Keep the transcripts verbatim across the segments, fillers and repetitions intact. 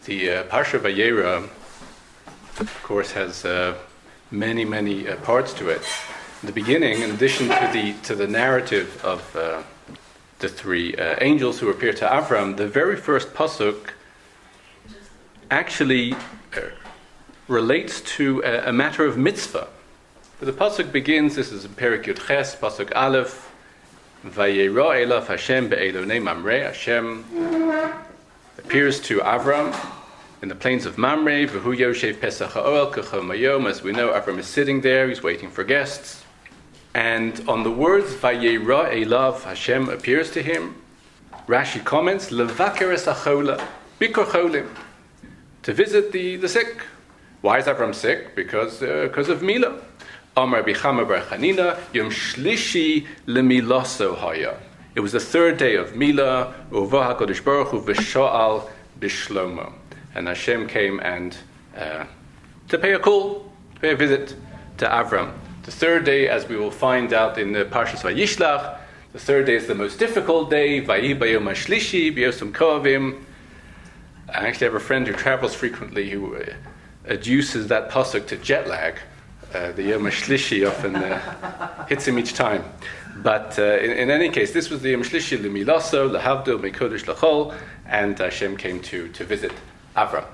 The uh, Parsha Vayera, of course, has uh, many, many uh, parts to it. In the beginning, in addition to the to the narrative of uh, the three uh, angels who appear to Avram, the very first pasuk actually uh, relates to a, a matter of mitzvah. But the pasuk begins. This is in Perek Yud Ches, pasuk Aleph. Vayera elav Hashem be'elonei Mamre. Hashem appears to Avram in the plains of Mamre. V'hu yoshev pesach ha'oel k'chom hayom. As we know, Avram is sitting there. He's waiting for guests. And on the words Vayera elav, Hashem appears to him. Rashi comments levaker es hachola bikor cholim, to visit the, the sick. Why is Avram sick? Because uh, because of Mila. Amar bichama bar Chanina yom shlishi lemilaso haya. It was the third day of Mila. Uvah HaKadosh Baruch Hu v'sha'al b'shlomo. And Hashem came and uh, to pay a call, to pay a visit to Avram. The third day, as we will find out in the Parshas Vayishlach, the third day is the most difficult day. Vayi bayom hashlishi b'yosem kovim. I actually have a friend who travels frequently who uh, adduces that pasuk to jet lag. Uh, the Yom HaShlishi often uh, hits him each time. But uh, in, in any case, this was the Yom HaShlishi L'milaso, L'havdil, Mekodesh L'chol, and Hashem came to, to visit Avram.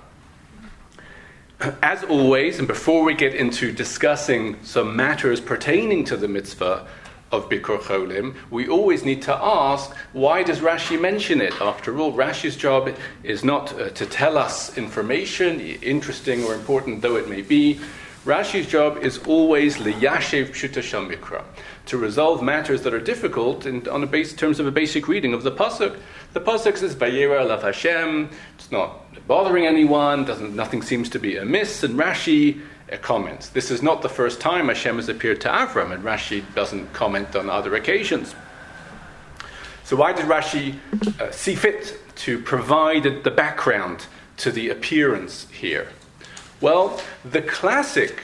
As always, and before we get into discussing some matters pertaining to the mitzvah of Bikor Cholim, we always need to ask, why does Rashi mention it? After all, Rashi's job is not uh, to tell us information, interesting or important though it may be. Rashi's job is always liyashev pshuta shel mikra, to resolve matters that are difficult in, on the base, terms of a basic reading of the pasuk. The pasuk says Vayera elav Hashem. It's not bothering anyone. Doesn't nothing seems to be amiss. And Rashi uh, comments. This is not the first time Hashem has appeared to Avram, and Rashi doesn't comment on other occasions. So why did Rashi uh, see fit to provide the background to the appearance here? Well, the classic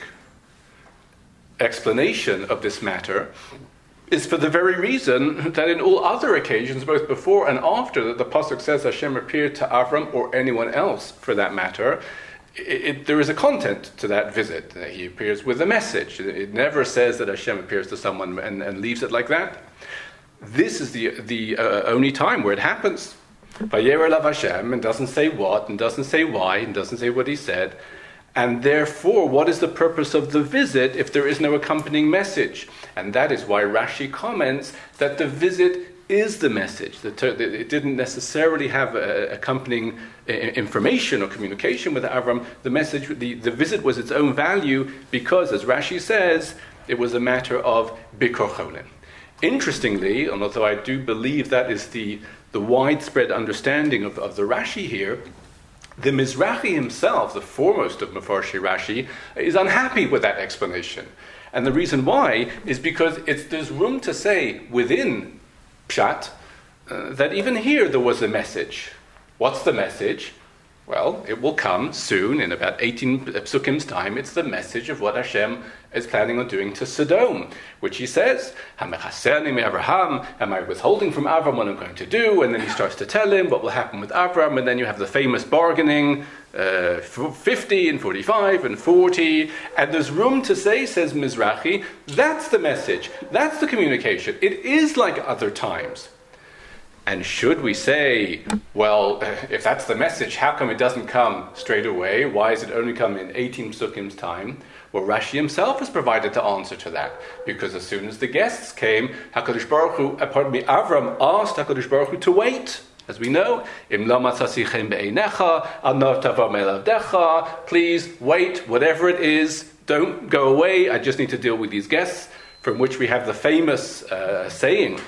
explanation of this matter is for the very reason that in all other occasions, both before and after that the pasuk says Hashem appeared to Avram, or anyone else for that matter, it, it, there is a content to that visit. He appears with a message. It never says that Hashem appears to someone and, and leaves it like that. This is the, the uh, only time where it happens. Vayera elav Hashem, and doesn't say what, and doesn't say why, and doesn't say what he said. And therefore, what is the purpose of the visit if there is no accompanying message? And that is why Rashi comments that the visit is the message. It didn't necessarily have a, accompanying information or communication with Avram. The message, the, the visit was its own value because, as Rashi says, it was a matter of Bikor Cholim. Interestingly, and although I do believe that is the, the widespread understanding of, of the Rashi here, the Mizrahi himself, the foremost of Mefarshei Rashi, is unhappy with that explanation. And the reason why is because it's, there's room to say within Pshat uh, that even here there was a message. What's the message? Well, it will come soon, in about eighteen psukim's time. It's the message of what Hashem is planning on doing to Sodom, which he says, "Hamechaseni me'Avraham, am I withholding from Avram what I'm going to do?" And then he starts to tell him what will happen with Avram, and then you have the famous bargaining, uh, fifty and forty-five and forty, and there's room to say, says Mizrahi, that's the message, that's the communication. It is like other times. And should we say, well, if that's the message, how come it doesn't come straight away? Why is it only come in eighteen psukim's time? Well, Rashi himself has provided the answer to that. Because as soon as the guests came, HaKadosh Baruch Hu, pardon me, Avram asked HaKadosh Baruch Hu to wait. As we know, Im lo matzasichem be'einecha, al no tavar me'elavdecha, please wait, whatever it is, don't go away, I just need to deal with these guests, from which we have the famous uh, saying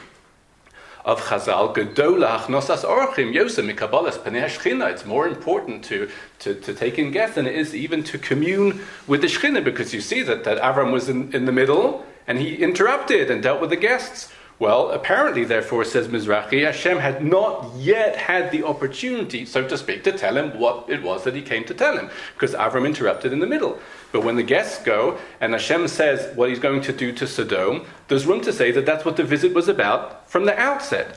of Chazal, Gedola Achnosas Orchim Yosem Mikabalas Panei Shechina. It's more important to, to, to take in guests than it is even to commune with the Shechina, because you see that, that Avram was in, in the middle and he interrupted and dealt with the guests. Well, apparently, therefore, says Mizrahi, Hashem had not yet had the opportunity, so to speak, to tell him what it was that he came to tell him, because Avram interrupted in the middle. But when the guests go, and Hashem says what he's going to do to Sodom, there's room to say that that's what the visit was about from the outset.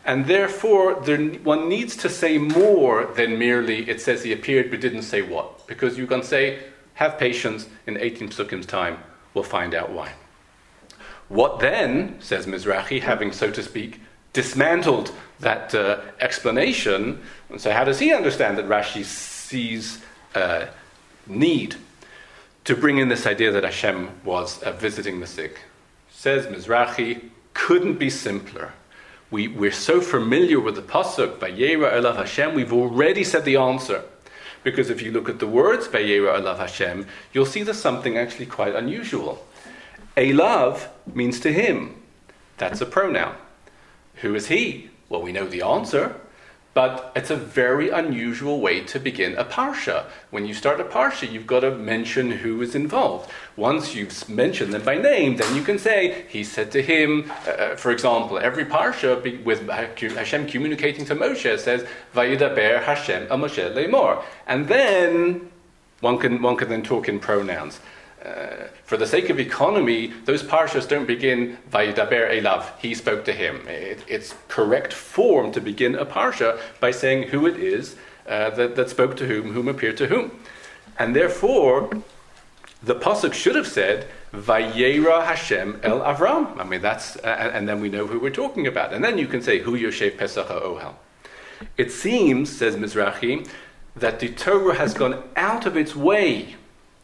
And therefore, there, one needs to say more than merely, it says he appeared but didn't say what. Because you can say, have patience, in eighteen psukim's time, we'll find out why. What then, says Mizrahi, having, so to speak, dismantled that uh, explanation, and so how does he understand that Rashi sees uh, need to bring in this idea that Hashem was uh, visiting the sick? Says Mizrahi, couldn't be simpler. We, we're so familiar with the pasuk, Vayera Elav Hashem, we've already said the answer. Because if you look at the words, Vayera Elav Hashem, you'll see there's something actually quite unusual. Elav means to him. That's a pronoun. Who is he? Well, we know the answer, but it's a very unusual way to begin a parsha. When you start a parsha, you've got to mention who is involved. Once you've mentioned them by name, then you can say, he said to him, uh, for example, every parsha be, with Hashem communicating to Moshe says, Vayidaber Hashem a Moshe lemor. And then one can, one can then talk in pronouns. Uh, for the sake of economy, those parshas don't begin Vayidaber Elav, he spoke to him. It, it's correct form to begin a parsha by saying who it is uh, that, that spoke to whom, whom appeared to whom. And therefore, the pasuk should have said Vayera Hashem El Avram. I mean, that's, uh, and then we know who we're talking about. And then you can say Hu Yoshev Pesach HaOhel. It seems, says Mizrahi, that the Torah has gone out of its way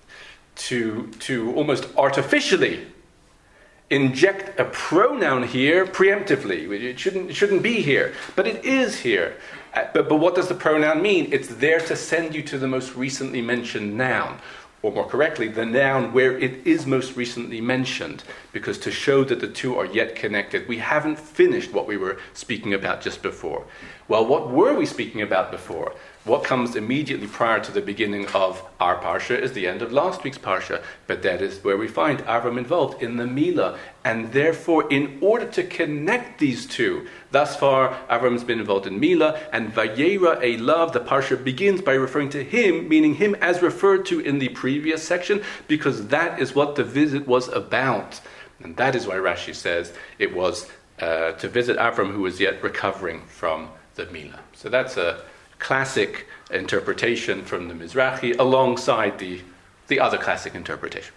to to almost artificially inject a pronoun here preemptively. It shouldn't it shouldn't be here, but it is here. Uh, but, but what does the pronoun mean? It's there to send you to the most recently mentioned noun, or more correctly, the noun where it is most recently mentioned, because to show that the two are yet connected. We haven't finished what we were speaking about just before. Well, what were we speaking about before? What comes immediately prior to the beginning of our parsha is the end of last week's parsha, but that is where we find Avram involved in the Milah, and therefore, in order to connect these two, thus far Avram's been involved in Milah, and Vayera Elav, the parsha begins by referring to him, meaning him as referred to in the previous section, because that is what the visit was about, and that is why Rashi says it was uh, to visit Avram, who was yet recovering from the Milah. So that's a classic interpretation from the Mizrahi alongside the, the other classic interpretation.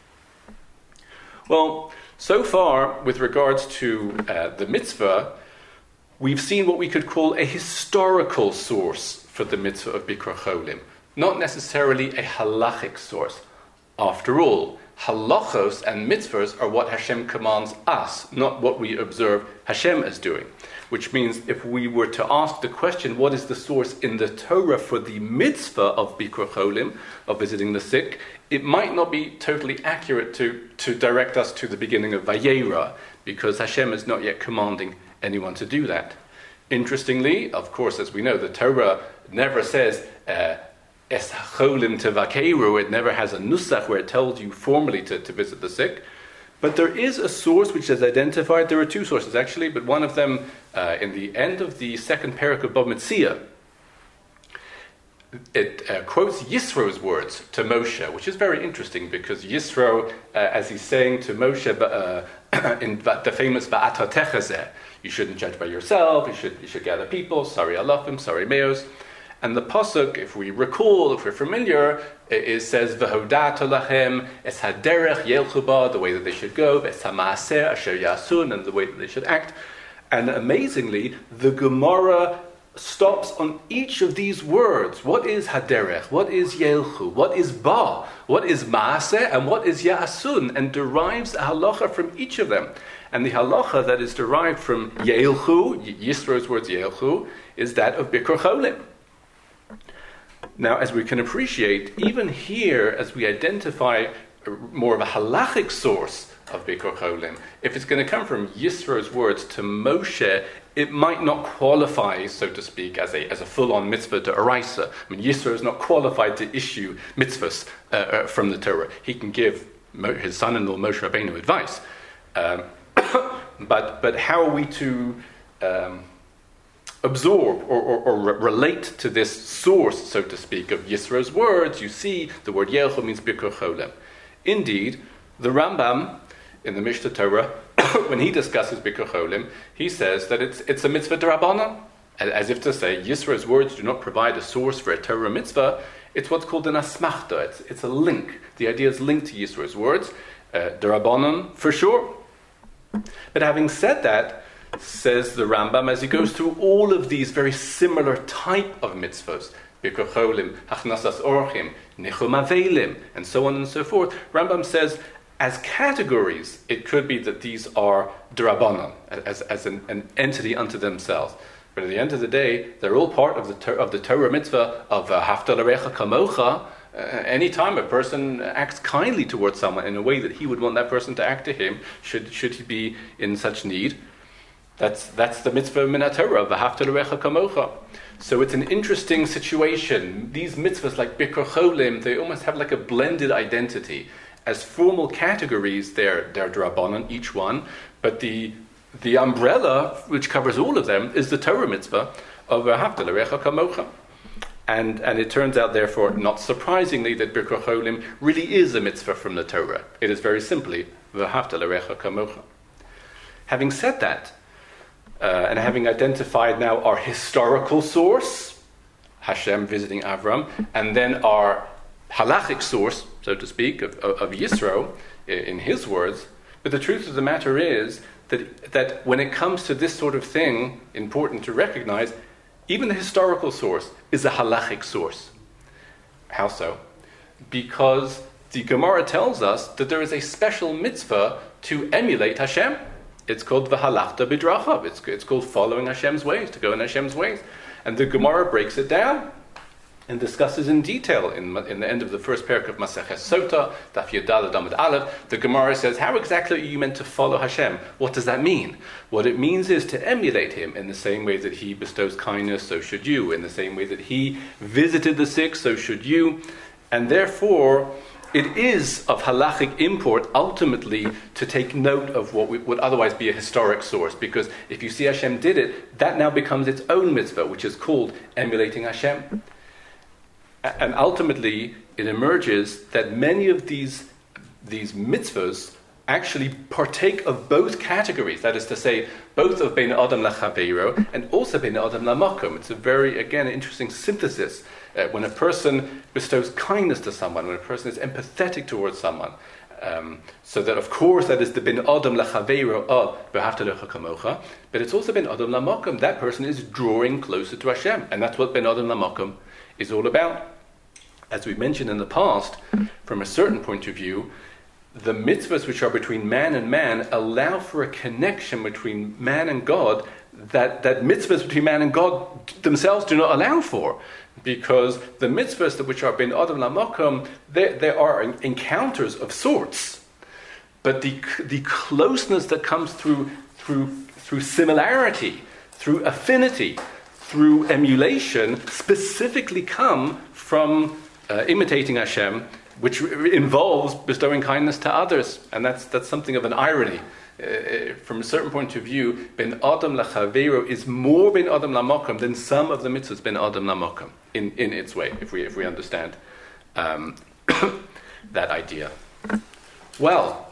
Well, so far, with regards to uh, the mitzvah, we've seen what we could call a historical source for the mitzvah of Bikkur Cholim, not necessarily a halachic source. After all, halachos and mitzvahs are what Hashem commands us, not what we observe Hashem as doing. Which means if we were to ask the question, what is the source in the Torah for the mitzvah of Bikkur Cholim, of visiting the sick, it might not be totally accurate to, to direct us to the beginning of Vayera, because Hashem is not yet commanding anyone to do that. Interestingly, of course, as we know, the Torah never says, uh, Es Cholim Tevakeru, it never has a nusach where it tells you formally to, to visit the sick. But there is a source which is identified. There are two sources, actually, but one of them uh, in the end of the second parak of Bava Metzia, it uh, quotes Yisro's words to Moshe, which is very interesting because Yisro, uh, as he's saying to Moshe uh, in the famous Va'ata Techazeh, you shouldn't judge by yourself, you should, you should gather people, sorry alafim, sorry meos. And the pasuk, if we recall, if we're familiar, it, it says v'hodata lachem es haderech yelchu ba, the way that they should go, v'es hamaaser asher yasun, and the way that they should act. And amazingly, the Gemara stops on each of these words. What is haderech? What is yelchu? What is ba? What is maaser? And what is yasun? And derives a halacha from each of them. And the halacha that is derived from yelchu, Yisro's words yelchu, is that of Bikkur Cholim. Now, as we can appreciate, even here, as we identify more of a halachic source of Bikkur Cholim, if it's going to come from Yisro's words to Moshe, it might not qualify, so to speak, as a as a full-on mitzvah to Oraisa. I mean, Yisro is not qualified to issue mitzvahs uh, uh, from the Torah. He can give Mo- his son-in-law Moshe Rabbeinu advice. Um, but but how are we to Um, absorb or, or, or re- relate to this source, so to speak, of Yisro's words? You see, the word Yelchu means Bikkur Cholim. Indeed, the Rambam in the Mishnah Torah when he discusses Bikur Cholim, he says that it's it's a mitzvah d'Rabbanan, as if to say Yisro's words do not provide a source for a Torah mitzvah. It's what's called an asmachta. It's it's a link. The idea is linked to Yisro's words, uh, d'Rabbanan for sure. But having said that, says the Rambam, as he goes through all of these very similar type of mitzvahs, Bikur Cholim, Hachnasas Orchim, Nichum Avelim, and so on and so forth, Rambam says, as categories, it could be that these are d'Rabbanan, as, as an, an entity unto themselves. But at the end of the day, they're all part of the of the Torah mitzvah of Hafta l'recha kamocha. Uh, any time a person acts kindly towards someone in a way that he would want that person to act to him, should should he be in such need, that's that's the mitzvah min Torah of Hafta l'recha kamocha. So it's an interesting situation. These mitzvahs like Bikur Cholim, they almost have like a blended identity. As formal categories, they're they're d'Rabbanan, each one, but the the umbrella which covers all of them is the Torah mitzvah of V'ahavta l'recha kamocha. And and it turns out, therefore, not surprisingly, that Bikur Cholim really is a mitzvah from the Torah. It is very simply V'ahavta l'recha kamocha. Having said that, uh, and having identified now our historical source, Hashem visiting Avram, and then our halachic source, so to speak, of, of, of Yisro, in his words, but the truth of the matter is that that when it comes to this sort of thing, important to recognize, even the historical source is a halachic source. How so? Because the Gemara tells us that there is a special mitzvah to emulate Hashem. It's called v'halachta b'drachav. It's, it's called following Hashem's ways, to go in Hashem's ways. And the Gemara breaks it down and discusses in detail in, in the end of the first parak of Maseches Sota, Daf Yudalad Amud Aleph. The Gemara says, how exactly are you meant to follow Hashem? What does that mean? What it means is to emulate Him in the same way that He bestows kindness, so should you. In the same way that He visited the sick, so should you. And therefore, it is of halachic import ultimately to take note of what would otherwise be a historic source, because if you see Hashem did it, that now becomes its own mitzvah, which is called emulating Hashem. And ultimately, it emerges that many of these, these mitzvahs actually partake of both categories. That is to say, both of Bein Adam Lachaveiro and also Bein Adam Lamakom. It's a very, again, interesting synthesis. Uh, when a person bestows kindness to someone, when a person is empathetic towards someone, um, so that, of course, that is the Bein Adam Lachaveiro of V'ahavta l'recha kamocha, but it's also Bein Adam Lamakom. That person is drawing closer to Hashem, and that's what Bein Adam Lamakom is all about. As we mentioned in the past, from a certain point of view, the mitzvahs which are between man and man allow for a connection between man and God that, that mitzvahs between man and God themselves do not allow for. Because the mitzvahs that which are Bein Adam Lamakom, there, there are encounters of sorts. But the the closeness that comes through through through similarity, through affinity, through emulation, specifically come from Uh, imitating Hashem, which r- involves bestowing kindness to others. And that's that's something of an irony. Uh, from a certain point of view, Bein Adam Lachaveiro is more Bein Adam Lamakom than some of the mitzvahs Bein Adam Lamakom, in, in its way, if we if we understand um, that idea. Well,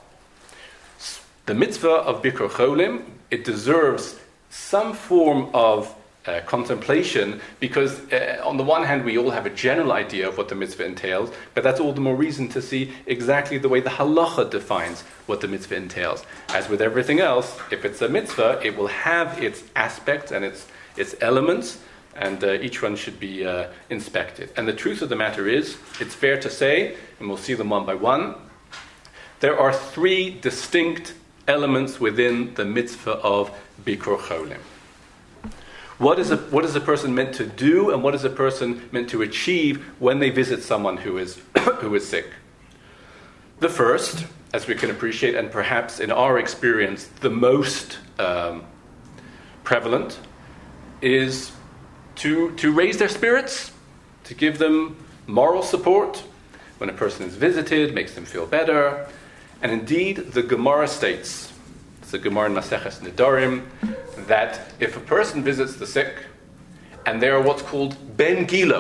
the mitzvah of Bikur Cholim, it deserves some form of Uh, contemplation, because uh, on the one hand we all have a general idea of what the mitzvah entails, but that's all the more reason to see exactly the way the halacha defines what the mitzvah entails. As with everything else, if it's a mitzvah, it will have its aspects and its its elements, and uh, each one should be uh, inspected. And the truth of the matter is, it's fair to say, and we'll see them one by one, there are three distinct elements within the mitzvah of Bikur Cholim. What is, a, what is a person meant to do, and what is a person meant to achieve when they visit someone who is who is sick? The first, as we can appreciate, and perhaps in our experience the most um, prevalent, is to, to raise their spirits, to give them moral support. When a person is visited, makes them feel better. And indeed, the Gemara states, it's the Gemara in Maseches Nedarim, that if a person visits the sick, and they are what's called ben gilo,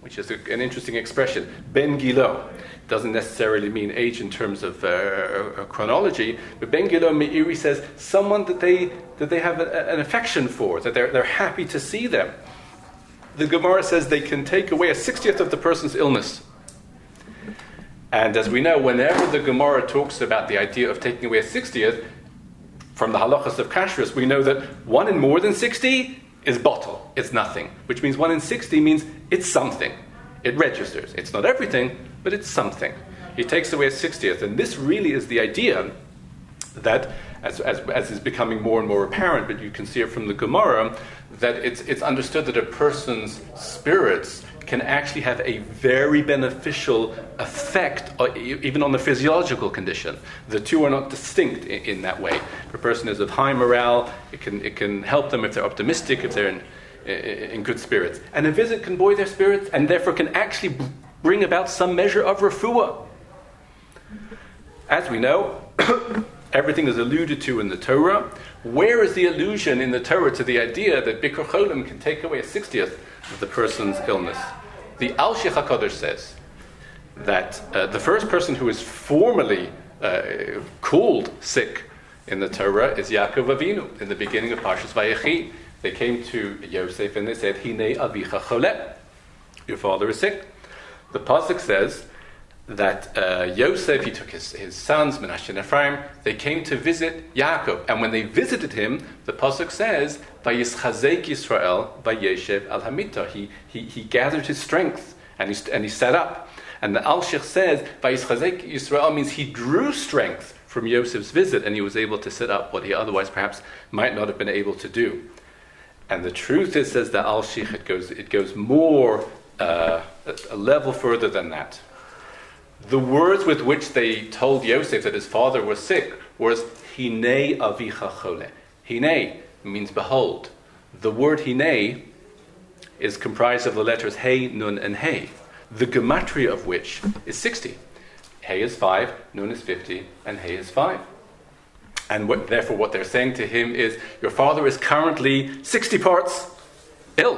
which is a, an interesting expression. Ben Gilo doesn't necessarily mean age in terms of uh, chronology, but Ben Gilo Meiri says someone that they that they have a, an affection for, that they're they're happy to see them. The Gemara says they can take away a sixtieth of the person's illness. And as we know, whenever the Gemara talks about the idea of taking away a sixtieth, from the halachas of kashrus, we know that one in more than sixty is bottle, it's nothing. Which means one in sixty means it's something. It registers. It's not everything, but it's something. He takes away a sixtieth. And this really is the idea that, as, as, as is becoming more and more apparent, but you can see it from the Gemara, that it's, it's understood that a person's spirits can actually have a very beneficial effect, even on the physiological condition. The two are not distinct in, in that way. If a person is of high morale, it can it can help them if they're optimistic, if they're in, in good spirits. And a visit can buoy their spirits, and therefore can actually bring about some measure of refuah. As we know, everything is alluded to in the Torah. Where is the allusion in the Torah to the idea that Bikur Cholim can take away a sixtieth of the person's illness? The Al Sheikh HaKadosh says that uh, the first person who is formally uh, called sick in the Torah is Yaakov Avinu in the beginning of Parshas Vayechi. They came to Yosef and they said, Hinei avicha choleh, your father is sick. The pasuk says that uh, Yosef, he took his, his sons, Menashe and Ephraim, they came to visit Yaakov. And when they visited him, the pasuk says, Vayischazek Yisrael vayeshev al hamita. He, he, he gathered his strength and he, and he sat up. And the Al-Sheikh says, Vayischazek Yisrael means he drew strength from Yosef's visit and he was able to sit up, what he otherwise perhaps might not have been able to do. And the truth is, says the Al-Sheikh, it goes, it goes more, uh, a level further than that. The words with which they told Yosef that his father was sick was Hinei avicha chole. Hinei means behold. The word Hinei is comprised of the letters Hey, Nun, and Hey, the gematria of which is sixty. Hey is five, Nun is fifty, and Hey is five. And what, therefore what they're saying to him is, your father is currently sixty parts ill.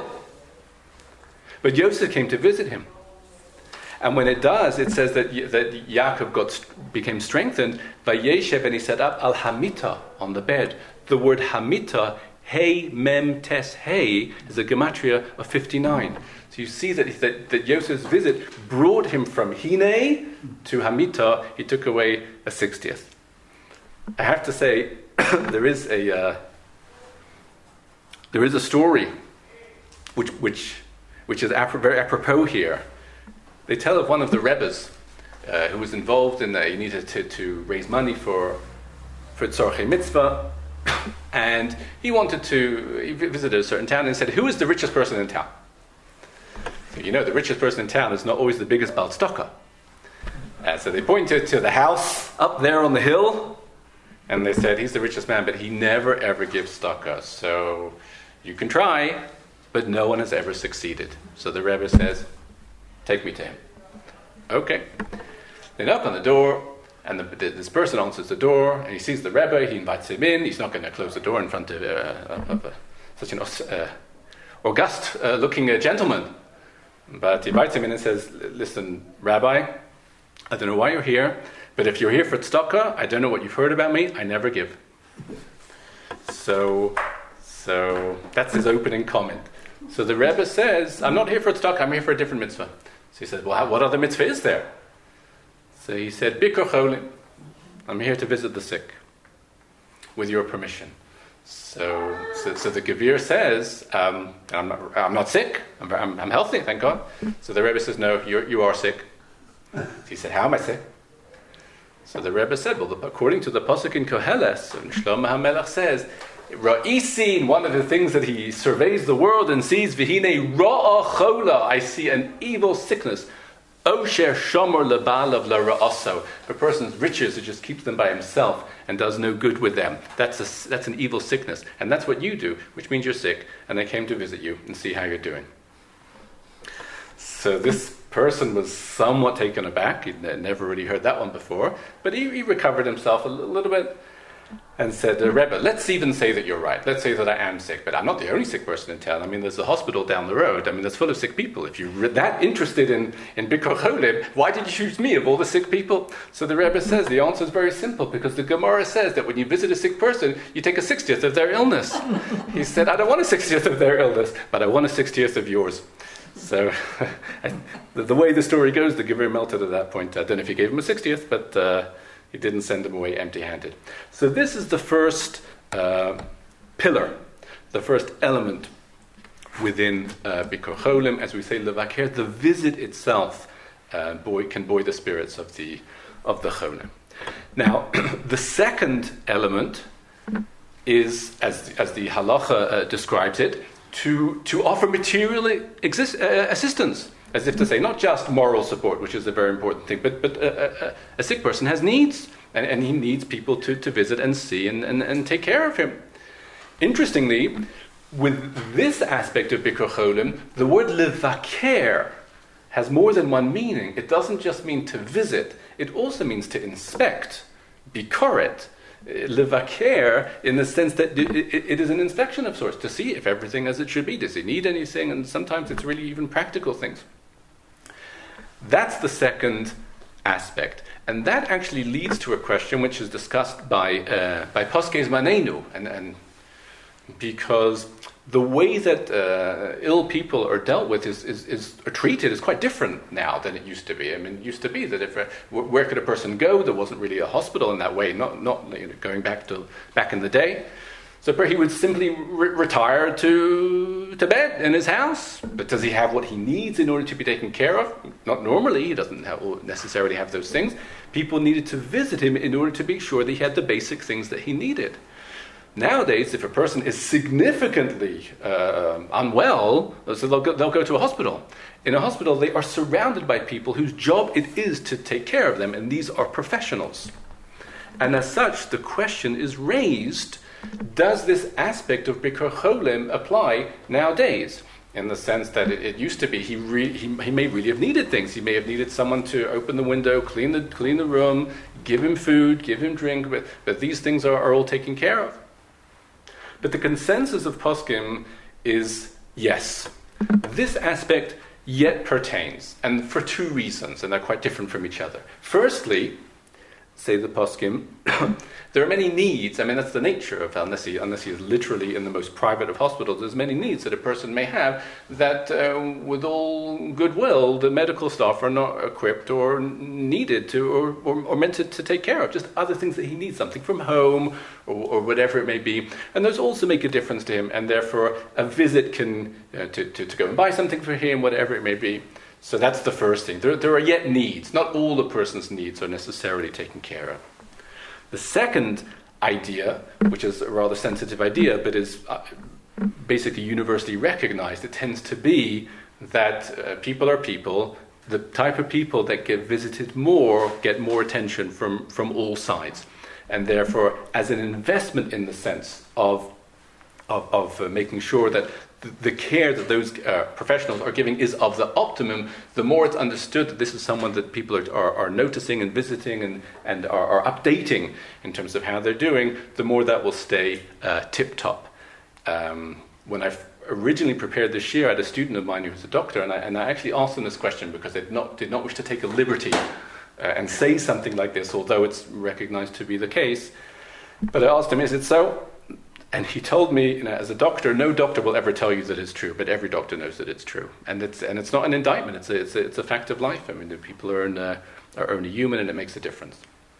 But Yosef came to visit him. And when it does, it says that that Yaakov got became strengthened by Yeshev, and he sat up al hamita, on the bed. The word hamita, hey mem tes hey, is a gematria of fifty-nine. So you see that, that that Yosef's visit brought him from Hine to hamita. He took away a sixtieth. I have to say, there is a uh, there is a story which which which is ap- very apropos here. They tell of one of the Rebbes uh, who was involved in that. He needed to, to raise money for for Tzorchei Mitzvah, and he wanted to he visited a certain town and said, "Who is the richest person in town?" So you know, the richest person in town is not always the biggest baltztaka. Uh, so they pointed to the house up there on the hill, and they said, "He's the richest man, but he never ever gives tzedakah. So you can try, but no one has ever succeeded." So the Rebbe says, "Take me to him." Okay. They knock on the door, and the, the, this person answers the door, and he sees the Rebbe. He invites him in. He's not going to close the door in front of, uh, of uh, such an uh, august-looking uh, gentleman. But he invites him in and says, "Listen, Rabbi, I don't know why you're here, but if you're here for tzedakah, I don't know what you've heard about me. I never give." So, so that's his opening comment. So the Rebbe says, "I'm not here for tzedakah, I'm here for a different mitzvah." So he says, "Well, how, what other mitzvah is there?" So he said, "Bikur Cholim. I'm here to visit the sick, with your permission." So, so, so the Gevir says, um, I'm, not, I'm not sick, I'm, I'm, I'm healthy, thank God. So the Rebbe says, "No, you're, you are sick." So he said, "How am I sick?" So the Rebbe said, "Well, according to the Pasuk in Koheles, and Shlomo HaMelech says, Ra'isin, one of the things that he surveys the world and sees, Vihine Ra'a Chola, I see an evil sickness. Osher Shomer Lebalav La Ra'aso, a person's riches, who just keeps them by himself and does no good with them. That's a, that's an evil sickness. And that's what you do, which means you're sick, and they came to visit you and see how you're doing." So this person was somewhat taken aback. He'd never really heard that one before, but he, he recovered himself a little bit. and said, uh, Rebbe, let's even say that you're right. Let's say that I am sick, but I'm not the only sick person in town. I mean, there's a hospital down the road. I mean, that's full of sick people. If you're that interested in, in Bikur Cholim, why did you choose me of all the sick people? So the Rebbe says the answer is very simple, because the Gemara says that when you visit a sick person, you take a sixtieth of their illness. He said, I don't want a sixtieth of their illness, but I want a sixtieth of yours. So the, the way the story goes, the Gemara melted at that point. I don't know if he gave him a sixtieth, but... Uh, He didn't send them away empty-handed. So this is the first uh, pillar, the first element within uh, Bikur Cholim, as we say, levaker. The visit itself uh, buoy, can buoy the spirits of the of the Cholim. Now, the second element is, as as the halacha uh, describes it, to to offer material exist, uh, assistance. As if to say, not just moral support, which is a very important thing, but but a, a, a sick person has needs, and, and he needs people to, to visit and see and, and, and take care of him. Interestingly, with this aspect of Bikur Cholim, the word levaker has more than one meaning. It doesn't just mean to visit, it also means to inspect, bikoret. Levaker, in the sense that it, it, it is an inspection of sorts, to see if everything as it should be. Does he need anything? And sometimes it's really even practical things. That's the second aspect. And that actually leads to a question which is discussed by uh, by Poskei Zmanenu, and, and because the way that uh, ill people are dealt with is, is, is are treated is quite different now than it used to be. I mean, it used to be that if a, where could a person go? There wasn't really a hospital in that way. Not not you know, going back to back in the day. So he would simply re- retire to to bed in his house. But does he have what he needs in order to be taken care of? Not normally. He doesn't have, necessarily have those things. People needed to visit him in order to be sure that he had the basic things that he needed. Nowadays, if a person is significantly uh, unwell, so they'll go, they'll go to a hospital. In a hospital, they are surrounded by people whose job it is to take care of them, and these are professionals. And as such, the question is raised, does this aspect of Bikur Cholim apply nowadays? In the sense that it, it used to be, he, re, he he may really have needed things. He may have needed someone to open the window, clean the clean the room, give him food, give him drink, but, but these things are, are all taken care of. But the consensus of Poskim is yes. This aspect yet pertains, and for two reasons, and they're quite different from each other. Firstly, say the Poskim, there are many needs. I mean, that's the nature of, unless he, unless he is literally in the most private of hospitals, there's many needs that a person may have that, uh, with all goodwill, the medical staff are not equipped or needed to, or, or, or meant to, to take care of. Just other things that he needs, something from home, or, or whatever it may be. And those also make a difference to him, and therefore a visit can, uh, to, to, to go and buy something for him, whatever it may be. So that's the first thing. There, there are yet needs. Not all the person's needs are necessarily taken care of. The second idea, which is a rather sensitive idea, but is uh, basically universally recognized, it tends to be that uh, people are people. The type of people that get visited more get more attention from, from all sides. And therefore, as an investment in the sense of, of, of uh, making sure that the care that those uh, professionals are giving is of the optimum, the more it's understood that this is someone that people are, are, are noticing and visiting and, and are, are updating in terms of how they're doing, the more that will stay uh, tip-top. Um, when I originally prepared this year, I had a student of mine who was a doctor, and I, and I actually asked them this question because they did not, did not wish to take a liberty uh, and say something like this, although it's recognized to be the case. But I asked him, is it so? And he told me, you know, as a doctor, no doctor will ever tell you that it's true, but every doctor knows that it's true, and it's and it's not an indictment. It's a, it's a, it's a fact of life. I mean, the people are in a, are only human, and it makes a difference.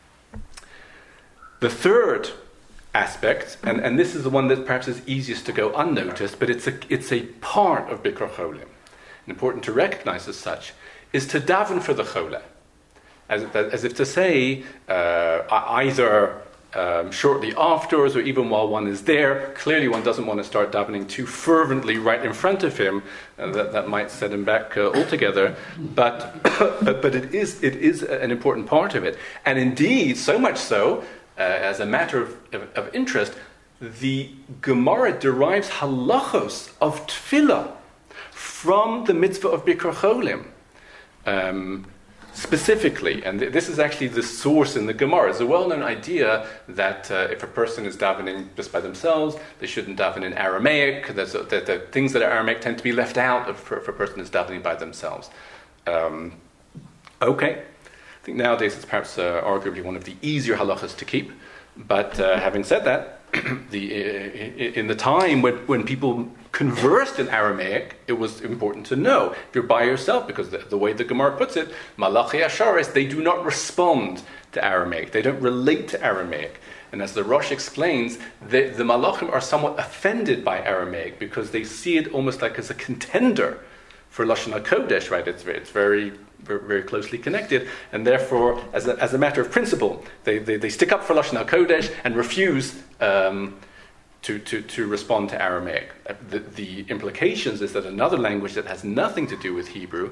The third aspect, and, and this is the one that perhaps is easiest to go unnoticed, but it's a it's a part of Bikur Cholim, and important to recognize as such, is to daven for the Chole, as as if to say uh, either. Um, shortly afterwards, or even while one is there, clearly one doesn't want to start davening too fervently right in front of him. Uh, that that might set him back uh, altogether. But, but but it is it is an important part of it, and indeed so much so, uh, as a matter of, of, of interest, the Gemara derives halachos of tefillah from the mitzvah of Bikur Cholim. Um, specifically, and th- this is actually the source in the Gemara, is a well-known idea that uh, if a person is davening just by themselves, they shouldn't daven in Aramaic, that the, the things that are Aramaic tend to be left out if, if a person is davening by themselves. Um, okay. I think nowadays it's perhaps uh, arguably one of the easier halachas to keep, but uh, having said that, the, uh, in the time when, when people conversed in Aramaic, it was important to know. If you're by yourself, because the, the way the Gemara puts it, Malachi Asharis, they do not respond to Aramaic. They don't relate to Aramaic. And as the Rosh explains, the, the Malachim are somewhat offended by Aramaic because they see it almost like as a contender for Lashon HaKodesh, right? It's, it's very, very, very closely connected, and therefore, as a, as a matter of principle, they, they, they stick up for Lashon HaKodesh and refuse um, to, to, to respond to Aramaic. The, the implications is that another language that has nothing to do with Hebrew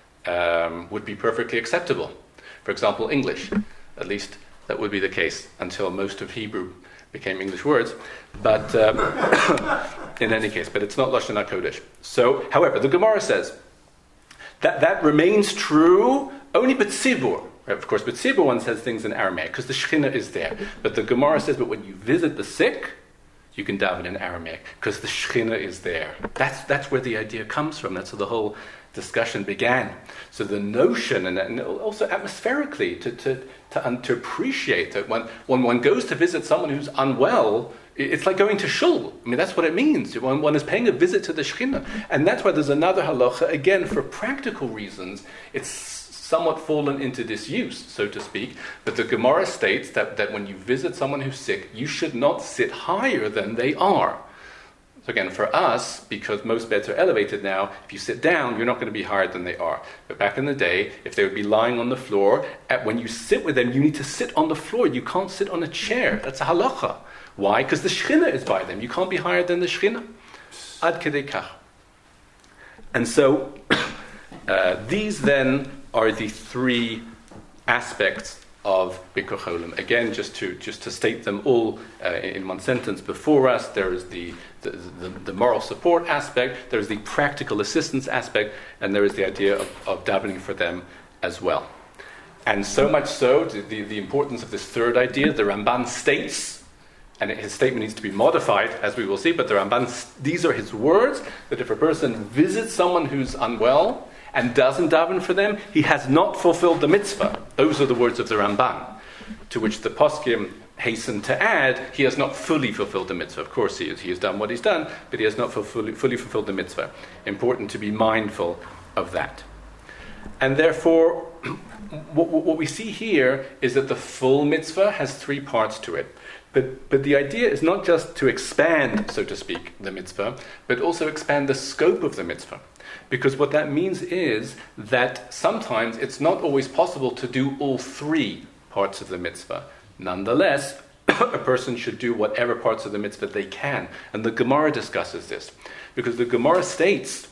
um, would be perfectly acceptable. For example, English. At least that would be the case until most of Hebrew became English words. But um, in any case, but it's not Lashon HaKodesh. So, however, the Gemara says that that remains true only B'tzibur. Right? Of course, B'tzibur one says things in Aramaic because the Shekhinah is there. But the Gemara says, but when you visit the sick, you can daven in Aramaic because the Shekhinah is there. That's that's where the idea comes from. That's where the whole discussion began. So the notion, and, and also atmospherically, to to to, um, to appreciate that when, when one goes to visit someone who's unwell, it's like going to shul. I mean, that's what it means. When one is paying a visit to the Shekhinah. And that's why there's another halacha, again, for practical reasons, it's somewhat fallen into disuse, so to speak. But the Gemara states that, that when you visit someone who's sick, you should not sit higher than they are. So again, for us, because most beds are elevated now, if you sit down, you're not going to be higher than they are. But back in the day, if they would be lying on the floor, at, when you sit with them, you need to sit on the floor. You can't sit on a chair. That's a halacha. Why? Because the Shekhinah is by them. You can't be higher than the Shekhinah. Ad kedei kach. And so, uh, these then are the three aspects of Bikur Cholim. Again, just to just to state them all uh, in one sentence before us, there is the the, the the moral support aspect, there is the practical assistance aspect, and there is the idea of, of davening for them as well. And so much so, the, the importance of this third idea, the Ramban states, and his statement needs to be modified, as we will see, but the Ramban, these are his words, that if a person visits someone who's unwell and doesn't daven for them, he has not fulfilled the mitzvah. Those are the words of the Ramban. To which the poskim hasten to add, he has not fully fulfilled the mitzvah. Of course he is. He has done what he's done, but he has not fully, fully fulfilled the mitzvah. Important to be mindful of that. And therefore, what, what we see here is that the full mitzvah has three parts to it. But, but the idea is not just to expand, so to speak, the mitzvah, but also expand the scope of the mitzvah. Because what that means is that sometimes it's not always possible to do all three parts of the mitzvah. Nonetheless, a person should do whatever parts of the mitzvah they can. And the Gemara discusses this. Because the Gemara states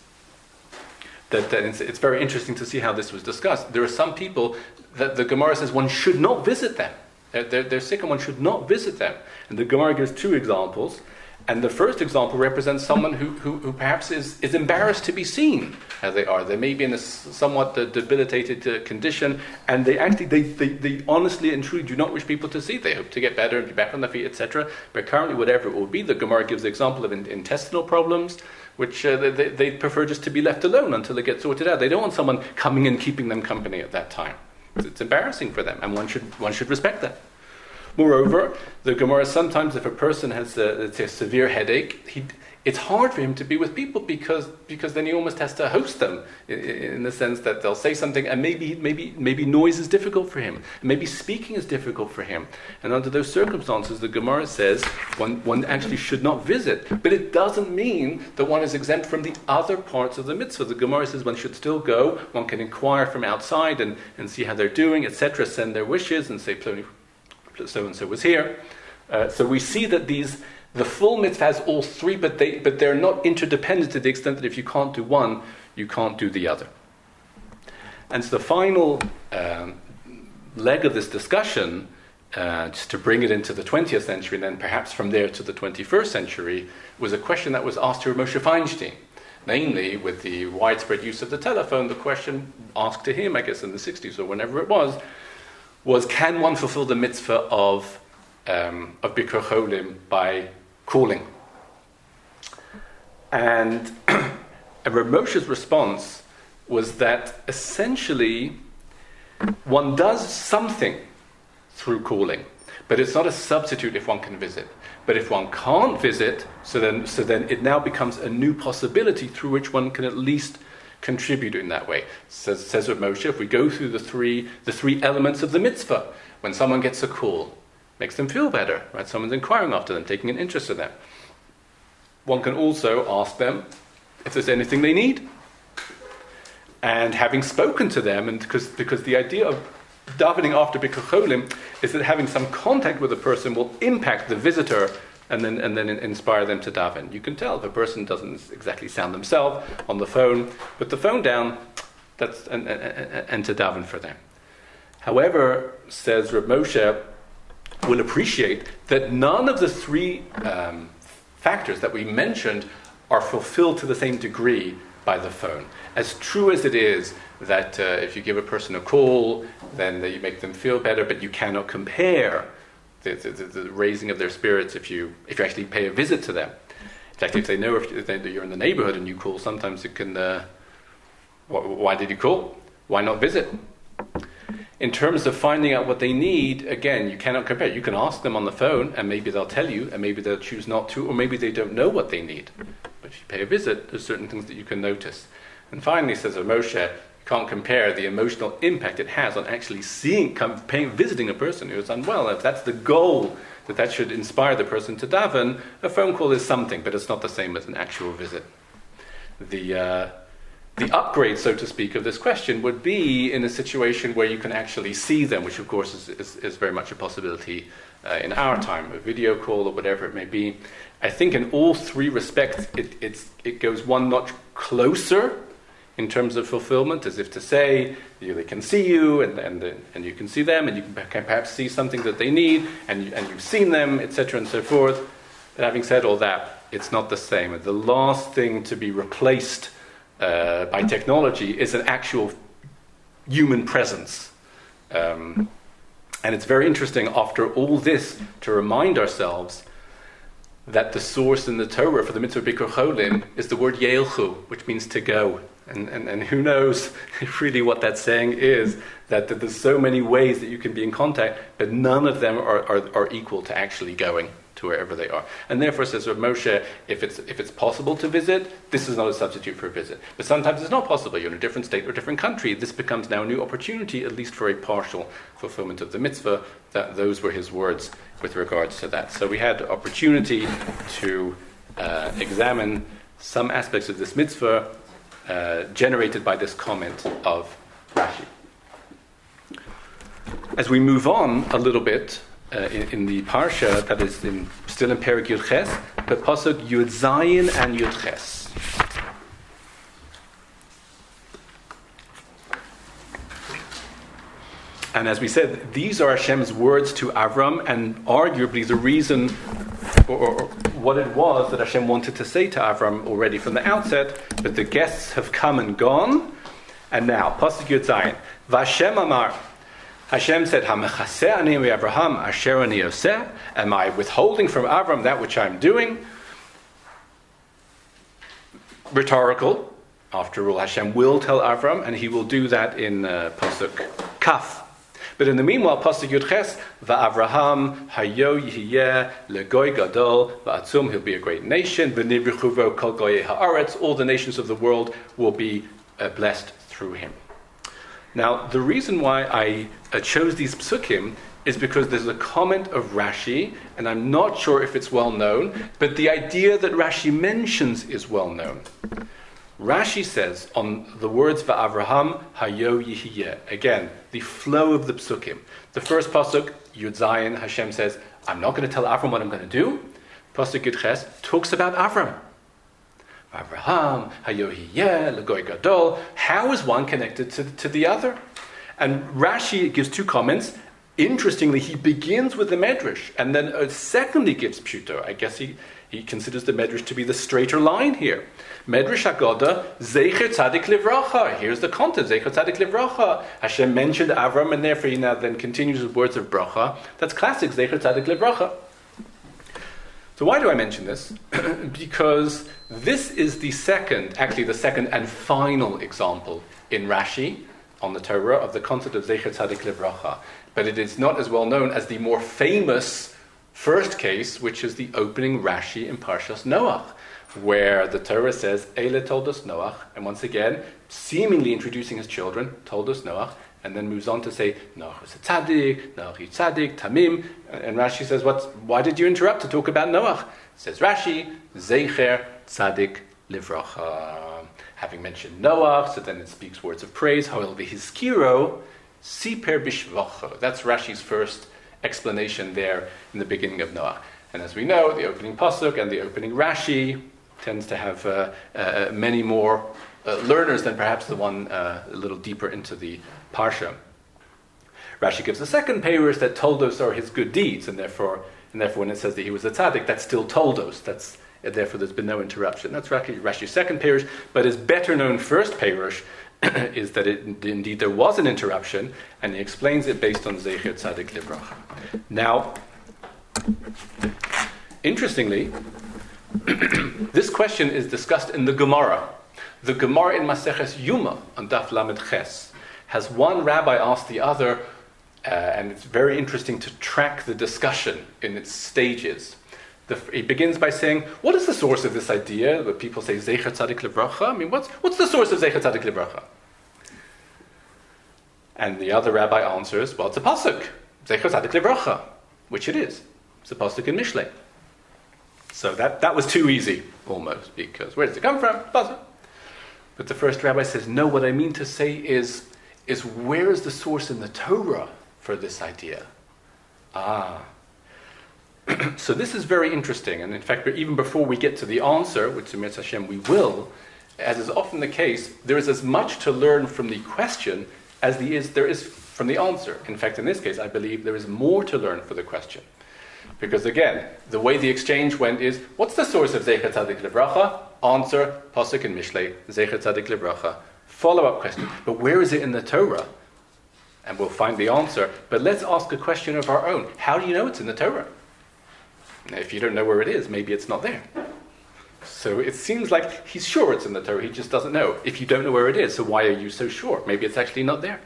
that, that it's, it's very interesting to see how this was discussed. There are some people that the Gemara says one should not visit them. They're, they're, they're sick and one should not visit them. And the Gemara gives two examples. And the first example represents someone who, who, who perhaps is, is embarrassed to be seen as they are. They may be in a somewhat debilitated uh, condition, and they actually, they, they, they honestly and truly do not wish people to see. They hope to get better and be back on their feet, et cetera. But currently, whatever it will be, the Gemara gives the example of in, intestinal problems, which uh, they, they prefer just to be left alone until they get sorted out. They don't want someone coming and keeping them company at that time. It's, it's embarrassing for them, and one should one should respect that. Moreover, the Gemara, sometimes if a person has a, let's say, a severe headache, he, it's hard for him to be with people because because then he almost has to host them in, in the sense that they'll say something and maybe maybe maybe noise is difficult for him, maybe speaking is difficult for him. And under those circumstances, the Gemara says one, one actually should not visit. But it doesn't mean that one is exempt from the other parts of the mitzvah. The Gemara says one should still go, one can inquire from outside and, and see how they're doing, et cetera, send their wishes and say, so-and-so was here. Uh, so we see that these, the full mitzvah has all three, but, they, but they're not interdependent to the extent that if you can't do one, you can't do the other. And so the final um, leg of this discussion, uh, just to bring it into the twentieth century, and then perhaps from there to the twenty-first century, was a question that was asked to Moshe Feinstein. Namely, with the widespread use of the telephone, the question asked to him, I guess in the sixties or whenever it was, was can one fulfill the mitzvah of um, of Bikur Cholim by calling? And Reb Moshe's response was that essentially one does something through calling, but it's not a substitute if one can visit. But if one can't visit, so then so then it now becomes a new possibility through which one can at least contribute in that way. Says, says Reb Moshe, if we go through the three the three elements of the mitzvah, when someone gets a call, makes them feel better, right? Someone's inquiring after them, taking an interest in them. One can also ask them if there's anything they need. And having spoken to them, and because because the idea of davening after Bikur Cholim is that having some contact with a person will impact the visitor and then and then inspire them to daven. You can tell if a person doesn't exactly sound themselves on the phone, put the phone down, that's and, and, and to daven for them. However, says Reb Moshe, will appreciate that none of the three um, factors that we mentioned are fulfilled to the same degree by the phone. As true as it is that uh, if you give a person a call, then you make them feel better, but you cannot compare the, the, the raising of their spirits if you if you actually pay a visit to them. In fact, if they know if, if they, you're in the neighborhood and you call, sometimes it can, uh, wh- why did you call? Why not visit? In terms of finding out what they need, again, you cannot compare. You can ask them on the phone, and maybe they'll tell you, and maybe they'll choose not to, or maybe they don't know what they need. But if you pay a visit, there's certain things that you can notice. And finally, says Moshe, you can't compare the emotional impact it has on actually seeing, come, paying, visiting a person who is unwell. If that's the goal, that that should inspire the person to daven, a phone call is something, but it's not the same as an actual visit. The uh, the upgrade, so to speak, of this question would be in a situation where you can actually see them, which of course is, is, is very much a possibility uh, in our time, a video call or whatever it may be. I think in all three respects, it, it's, it goes one notch closer in terms of fulfillment, as if to say, you know, they can see you, and and, and you can see them, and you can, can perhaps see something that they need, and, you, and you've seen them, et cetera, and so forth. But having said all that, it's not the same. The last thing to be replaced uh, by technology is an actual human presence. Um, and it's very interesting, after all this, to remind ourselves that the source in the Torah for the mitzvah Bikur Cholim is the word Yelchu, which means to go. And, and and who knows really what that saying is, that, that there's so many ways that you can be in contact, but none of them are, are, are equal to actually going to wherever they are. And therefore, says Rav Moshe, if it's if it's possible to visit, this is not a substitute for a visit. But sometimes it's not possible. You're in a different state or different country. This becomes now a new opportunity, at least for a partial fulfillment of the mitzvah. That those were his words with regards to that. So we had opportunity to uh, examine some aspects of this mitzvah Uh, generated by this comment of Rashi. As we move on a little bit uh, in, in the parsha, that is in, still in Perek Yud Ches, but pasuk Yud Zayin and Yud Ches. And as we said, these are Hashem's words to Avram, and arguably the reason, or, or what it was that Hashem wanted to say to Avram already from the outset, but the guests have come and gone, and now, Pasuk Yud Zayin, Vashem Amar, Hashem said, Hamechaseh ani Avraham asher ani oseh, am I withholding from Avram that which I'm doing? Rhetorical. After all, Hashem will tell Avram, and he will do that in uh, Pasuk Kaf. But in the meanwhile, Pasuk Yud Ches, Va'avraham hayo yihiyeh legoy gadol va'atzum, he'll be a great nation. V'nivruchuvo kol goyei haaretz, all the nations of the world will be uh, blessed through him. Now, the reason why I uh, chose these psukim is because there's a comment of Rashi, and I'm not sure if it's well known, but the idea that Rashi mentions is well known. Rashi says on the words Va'avraham hayo yihiyeh, again, the flow of the psukim. The first pasuk, Yud Zayin, Hashem says, I'm not going to tell Avram what I'm going to do. Pasuk Yud Ches talks about Avram. Va'avraham hayo yihiyeh legoy gadol. How is one connected to, to the other? And Rashi gives two comments. Interestingly, he begins with the Medrash, and then uh, secondly gives Pshuto. I guess he He considers the Medrash to be the straighter line here. Medrash Haggadah, Zecher Tzadik Livracha. Here's the content, Zecher Tzadik Livracha. Hashem mentioned Avram, and therefore he now then continues with words of bracha. That's classic, Zecher Tzadik Livracha. So why do I mention this? Because this is the second, actually the second and final example in Rashi on the Torah of the concept of Zecher Tzadik Livracha. But it is not as well known as the more famous first case, which is the opening Rashi in Parshas Noach, where the Torah says, Eile told us Noach, and once again, seemingly introducing his children, told us Noach, and then moves on to say, Noach is a tzaddik, Noach is tzaddik, tamim, and Rashi says, "What? Why did you interrupt to talk about Noach?" Says Rashi, Zecher Tzadik Livracha. Having mentioned Noach, so then it speaks words of praise, Hoel v'hizkiro, Siper bishvacha. That's Rashi's first explanation there in the beginning of Noach. And as we know, the opening pasuk and the opening Rashi tends to have uh, uh, many more uh, learners than perhaps the one uh, a little deeper into the parsha. Rashi gives a second peirush that toldos are his good deeds, and therefore, and therefore, when it says that he was a tzaddik, that's still toldos. That's and therefore there's been no interruption. That's Rashi, Rashi's second peirush, but his better known first peirush is that it, indeed there was an interruption, and he explains it based on Zecher Tzadik Livracha. Now, interestingly, this question is discussed in the Gemara. The Gemara in Maseches Yuma on Daf Lamed Ches has one rabbi ask the other, uh, and it's very interesting to track the discussion in its stages. The, he begins by saying, what is the source of this idea that people say Zecher Tzadik Livracha? I mean, what's, what's the source of Zecher Tzadik Livracha? And the other rabbi answers, well, it's a pasuk, Zecher Tzadik Livracha, which it is. It's a pasuk in Mishlei. So that, that was too easy, almost, because where does it come from? Pasuk. But the first rabbi says, no, what I mean to say is, is where is the source in the Torah for this idea? Ah. So this is very interesting, and in fact, even before we get to the answer, which Emir Hashem we will, as is often the case, there is as much to learn from the question as the is, there is from the answer. In fact, in this case, I believe there is more to learn for the question. Because again, the way the exchange went is, what's the source of Zecher Tzadik Livracha? Answer, pasuk in Mishlei, Zecher Tzadik Livracha. Follow-up question, but where is it in the Torah? And we'll find the answer, but let's ask a question of our own. How do you know it's in the Torah? Now, if you don't know where it is, maybe it's not there. So it seems like he's sure it's in the Torah, he just doesn't know. If you don't know where it is, so why are you so sure? Maybe it's actually not there.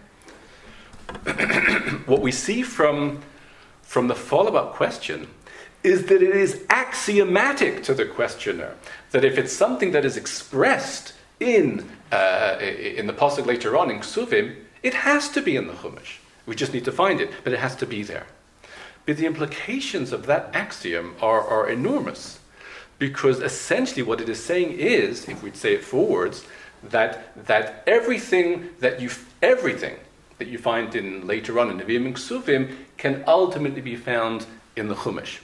What we see from, from the follow-up question is that it is axiomatic to the questioner, that if it's something that is expressed in, uh, in the pasuk later on in Ksuvim, it has to be in the Chumash. We just need to find it, but it has to be there. But the implications of that axiom are, are enormous, because essentially what it is saying is, if we'd say it forwards, that that everything that you everything that you find in later on in Nevi'im and Ksuvim can ultimately be found in the Chumash.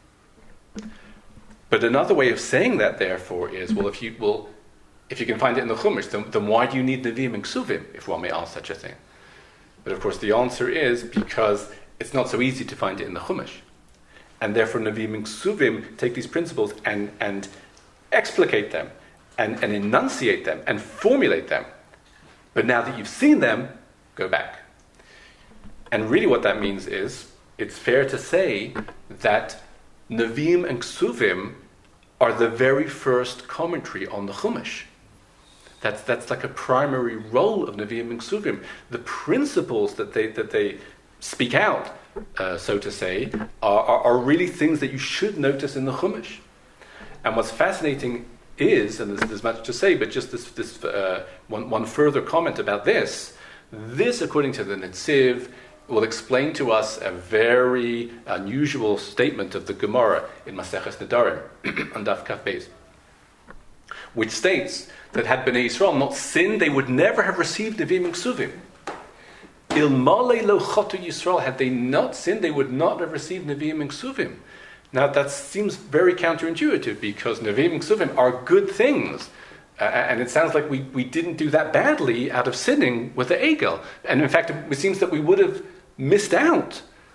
But another way of saying that, therefore, is well, if you well, if you can find it in the Chumash, then, then why do you need Nevi'im and Ksuvim, if one may ask such a thing? But of course, the answer is because it's not so easy to find it in the Chumash. And therefore, Nevi'im and Ksuvim take these principles and, and explicate them, and, and enunciate them, and formulate them. But now that you've seen them, go back. And really what that means is, it's fair to say that Nevi'im and Ksuvim are the very first commentary on the Chumash. That's, that's like a primary role of Nevi'im and Ksuvim. The principles that they, that they speak out, uh, so to say, are, are, are really things that you should notice in the Chumash. And what's fascinating is, and there's, there's much to say, but just this, this uh, one, one further comment about this, this, according to the Netziv, will explain to us a very unusual statement of the Gemara in Maseches Nedarim, on Daf Kaf Beis, which states that had Bnei Yisrael not sinned, they would never have received Nevi'im and Ksuvim. Ilmale lo chotu Yisrael, had they not sinned, they would not have received Nevi'im and Ksuvim. Now that seems very counterintuitive, because Nevi'im and Ksuvim are good things. Uh, and it sounds like we, we didn't do that badly out of sinning with the Egel. And in fact, it seems that we would have missed out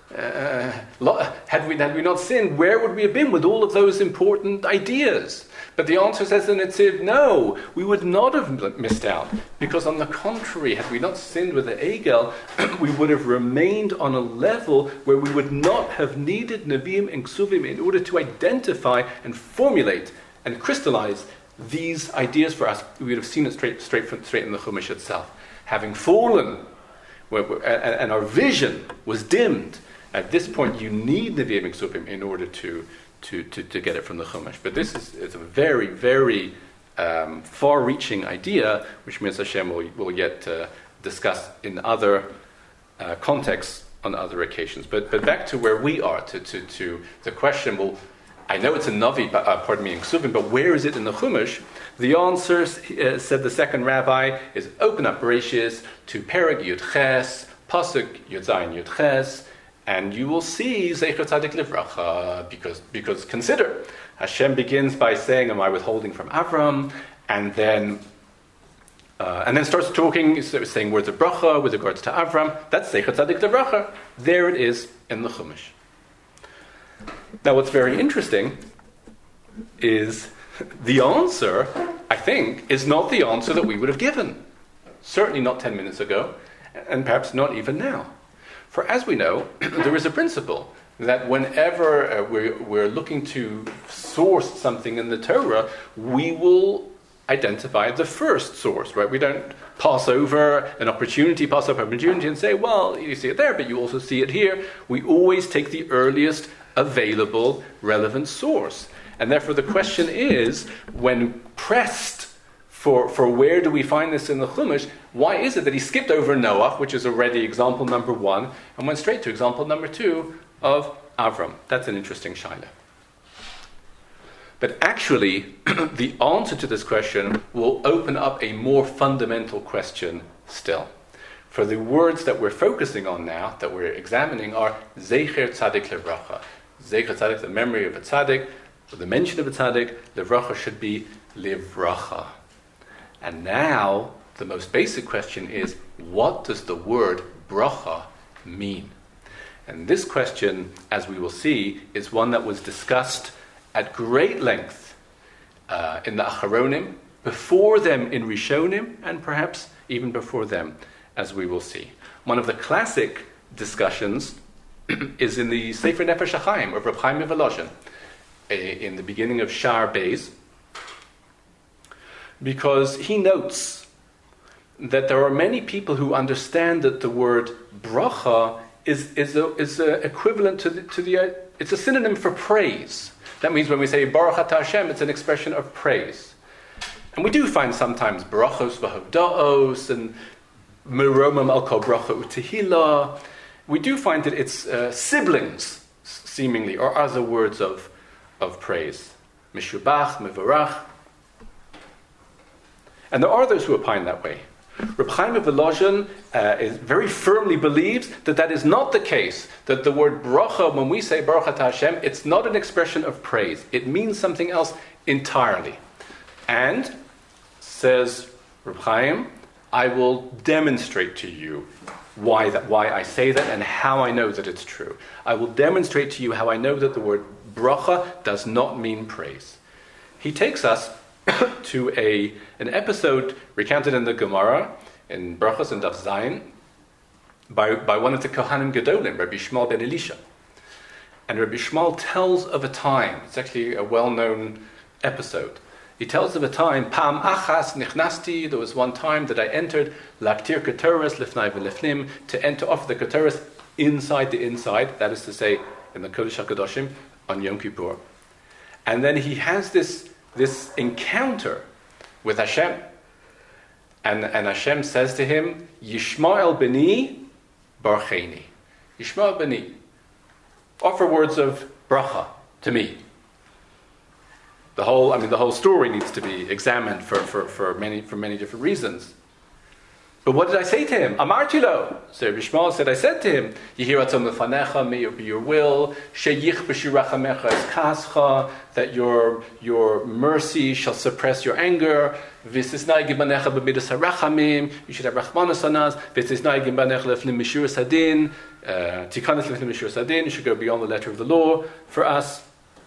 Uh, had we had we not sinned, where would we have been with all of those important ideas? But the answer says in Netziv, no, we would not have missed out, because on the contrary, had we not sinned with the Egel, we would have remained on a level where we would not have needed Nevi'im and Ksuvim in order to identify and formulate and crystallize these ideas for us. We would have seen it straight, straight, from, straight in the Chumash itself. Having fallen, where, where, and, and our vision was dimmed, at this point you need Nevi'im and Ksuvim in order to To, to, to get it from the Chumash. But this is it's a very, very um, far-reaching idea, which Miz Hashem will, will yet uh, discuss in other uh, contexts on other occasions. But but back to where we are, to, to, to the question, well, I know it's a Navi, uh, pardon me, in Ksuvim, but where is it in the Chumash? The answer, uh, said the second rabbi, is open up Bereshis to Perek Yud Ches, Pasuk Yud Zayin Yud Ches, and you will see Zecher Tzadik Livracha, because because consider, Hashem begins by saying, "Am I withholding from Avram?" and then uh, and then starts talking, saying words of bracha with regards to Avram. That's Zecher Tzadik Livracha. There it is in the Chumash. Now, what's very interesting is the answer, I think, is not the answer that we would have given. Certainly not ten minutes ago, and perhaps not even now. For as we know, there is a principle that whenever uh, we're, we're looking to source something in the Torah, we will identify the first source, right? We don't pass over an opportunity, pass over an opportunity and say, well, you see it there, but you also see it here. We always take the earliest available relevant source. And therefore the question is, when pressed For, for where do we find this in the Chumash, why is it that he skipped over Noach, which is already example number one, and went straight to example number two of Avram? That's an interesting shaila. But actually, the answer to this question will open up a more fundamental question still. For the words that we're focusing on now, that we're examining, are Zecher Tzadik Livracha. Zecher Tzadik, the memory of a tzaddik, or the mention of a tzaddik. Livracha should be Livracha. And now, the most basic question is, what does the word bracha mean? And this question, as we will see, is one that was discussed at great length uh, in the Acharonim, before them in Rishonim, and perhaps even before them, as we will see. One of the classic discussions is in the Sefer Nefesh HaChaim of Reb Chaim Volozhin, in the beginning of Shar Beis, because he notes that there are many people who understand that the word bracha is is a, is a equivalent to the, to the uh, it's a synonym for praise. That means when we say Baruch Atah Hashem, it's an expression of praise. And we do find sometimes brachos v'hovdaos and meromam al kol bracha utehila. We do find that it's uh, siblings, seemingly, or other words of of praise. Mishubach, mevarach. And there are those who opine that way. Reb Chaim Volozhin uh, is very firmly believes that that is not the case, that the word bracha, when we say Baruch Atah Hashem, it's not an expression of praise. It means something else entirely. And, says Reb Chaim, I will demonstrate to you why that, why I say that and how I know that it's true. I will demonstrate to you how I know that the word bracha does not mean praise. He takes us to a an episode recounted in the Gemara in Brachos and Daf Zayin by by one of the Kohanim Gedolim, Rabbi Shmuel ben Elisha. And Rabbi Shmuel tells of a time. It's actually a well-known episode. He tells of a time. Pam achas nichnasti. There was one time that I entered laktir ketoras lifnai v'lifnim, to enter off the ketoras inside the inside. That is to say, in the Kodesh HaKadoshim on Yom Kippur. And then he has this. This encounter with Hashem. And, and Hashem says to him, Yishmael b'ni barcheni. Yishmael b'ni. Offer words of bracha to me. The whole, I mean, the whole story needs to be examined for, for, for many for many different reasons. But what did I say to him? Amarti lo. So Rabbi Shmuel said, I said to him, Yehiratzon lefanecha, may it be your will, sheyich b'shirachamecha es kascha, that your your mercy shall suppress your anger, v'sisnai gibanecha b'midas harachamim, you should have rachmanos on us, v'sisnai gibanecha lefnim mishur sadin, tikanas lefnim mishur sadin, you should go beyond the letter of the law for us.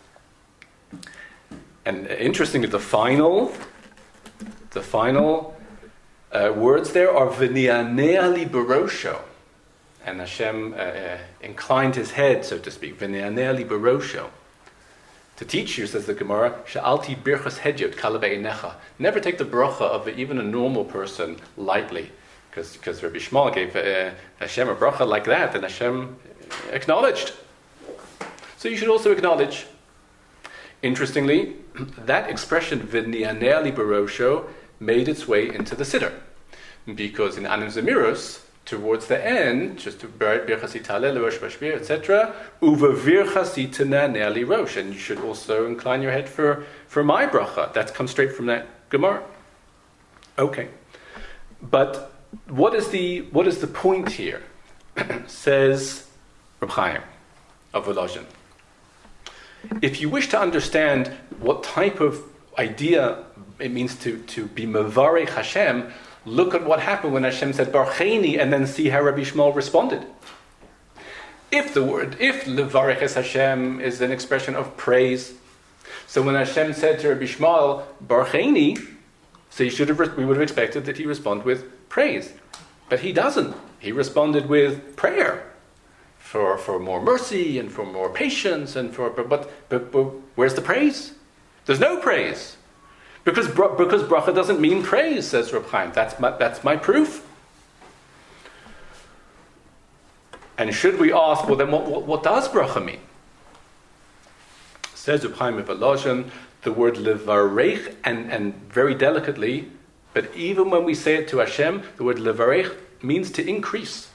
And interestingly, the final, the final Uh, words there are v'ni'anea li barosho, and Hashem uh, uh, inclined his head, so to speak, v'ni'anea li barosho, to teach you, says the Gemara, she'alti birchas hedyot kala be'einecha. Never take the bracha of even a normal person lightly, because because Rabbi Shmuel gave uh, Hashem a bracha like that, and Hashem acknowledged. So you should also acknowledge. Interestingly, that expression v'ni'anea li barosho made its way into the Siddur. Because in Anim Zemirus, towards the end, just to Birchas Yitalel, Rosh Bashbir, et cetera, Uva Virchas Yitana Ne'ali Rosh, and you should also incline your head for, for my bracha. That comes straight from that Gemara. Okay. But what is the what is the point here? Says Reb Chaim of Volozhin. If you wish to understand what type of idea it means to, to be Mevarech Hashem, look at what happened when Hashem said Barcheni, and then see how Rabbi Shmuel responded. If the word, if Levarech es Hashem is an expression of praise, so when Hashem said to Rabbi Shmuel Barcheni, so he should have, we would have expected that he respond with praise, but he doesn't. He responded with prayer for for more mercy and for more patience and for but but, but, but where's the praise? There's no praise. Because, because bracha doesn't mean praise, says Reb Chaim. That's my, that's my proof. And should we ask, well then what, what, what does bracha mean? Says Reb Chaim of Volozhin, the word levarech, and, and very delicately, but even when we say it to Hashem, the word levarech means to increase.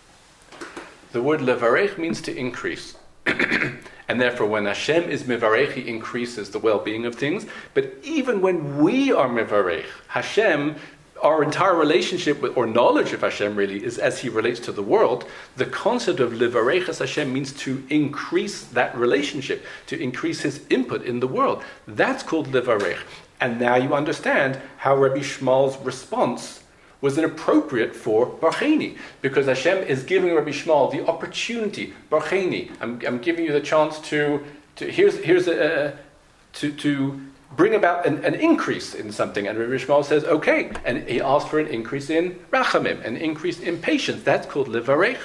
The word levarech means to increase. And therefore, when Hashem is mivarech, he increases the well-being of things. But even when we are mivarech, Hashem, our entire relationship with, or knowledge of Hashem really, is as he relates to the world. The concept of livarech as Hashem means to increase that relationship, to increase his input in the world. That's called livarech. And now you understand how Rabbi Shmuel's response was inappropriate for Barcheni, because Hashem is giving Rabbi Shmuel the opportunity. Barcheni, I'm, I'm giving you the chance to, to here's here's a, uh, to to bring about an, an increase in something. And Rabbi Shmuel says, okay, and he asked for an increase in rachamim, an increase in patience. That's called livarech.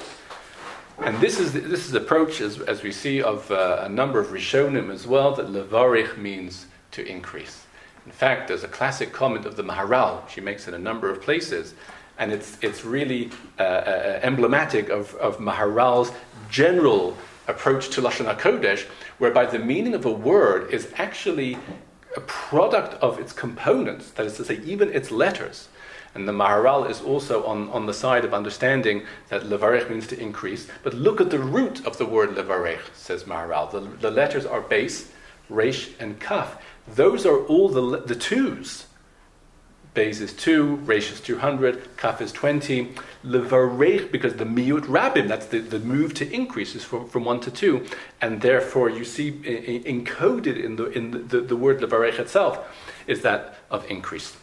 And this is the, this is the approach, as as we see, of uh, a number of Rishonim as well, that livarech means to increase. In fact, there's a classic comment of the Maharal. She makes it in a number of places, and it's it's really uh, uh, emblematic of, of Maharal's general approach to Lashon HaKodesh, whereby the meaning of a word is actually a product of its components, that is to say, even its letters. And the Maharal is also on, on the side of understanding that levarech means to increase. But look at the root of the word levarech, says Maharal. The, the letters are base, resh, and kaf. Those are all the the twos. Beis is two, resh is two hundred, kaf is twenty. Levarech, because the miut rabim, that's the, the move to increase, is from, from one to two. And therefore you see I- I encoded in the in the, the, the word levarech itself is that of increase.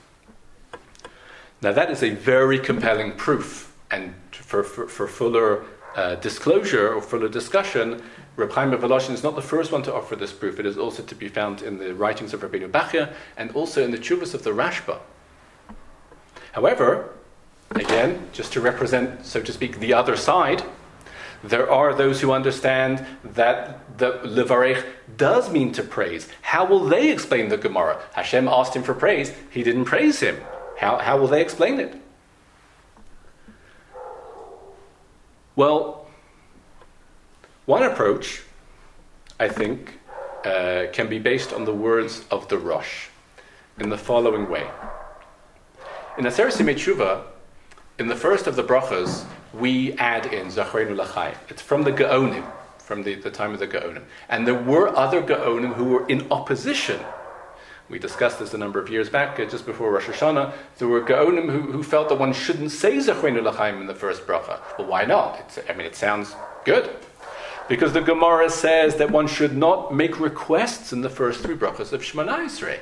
Now that is a very compelling proof, and for, for, for fuller uh, disclosure or fuller discussion, Reb Chaim of Volozhin is not the first one to offer this proof. It is also to be found in the writings of Rabbeinu Bachya and also in the Tshuvos of the Rashba. However, again, just to represent, so to speak, the other side, there are those who understand that the levarech does mean to praise. How will they explain the Gemara? Hashem asked him for praise. He didn't praise him. How, how will they explain it? Well, one approach, I think, uh, can be based on the words of the Rosh in the following way. In Aseret Simei Tshuva, in the first of the brachas, we add in Zacharenu L'Chaim. It's from the Gaonim, from the, the time of the Gaonim. And there were other Gaonim who were in opposition We discussed this a number of years back, uh, just before Rosh Hashanah. There were Gaonim who, who felt that one shouldn't say Zechreinu L'chaim in the first bracha. Well, why not? It's, I mean, it sounds good. Because the Gemara says that one should not make requests in the first three brachas of Shemona Esrei.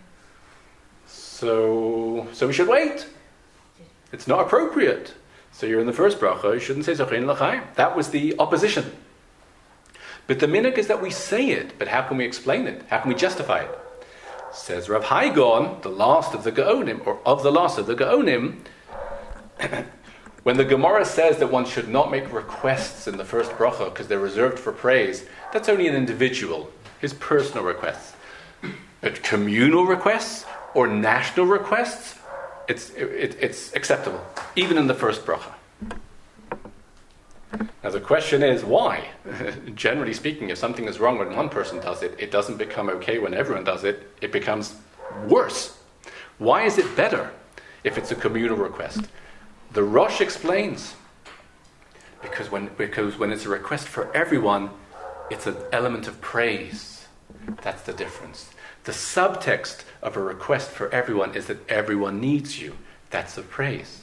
So, so we should wait. It's not appropriate. So you're in the first bracha, you shouldn't say Zechreinu L'chaim. That was the opposition. But the minhag is that we say it, but how can we explain it? How can we justify it? Says Rav Haigon, the last of the Gaonim, or of the last of the Gaonim, when the Gemara says that one should not make requests in the first bracha because they're reserved for praise, that's only an individual, his personal requests. But communal requests or national requests, it's it, it's acceptable, even in the first bracha. Now the question is, why? Generally speaking, if something is wrong when one person does it, it doesn't become okay when everyone does it. It becomes worse. Why is it better if it's a communal request? The Rosh explains, because when, because when it's a request for everyone, it's an element of praise. That's the difference. The subtext of a request for everyone is that everyone needs you. That's of praise.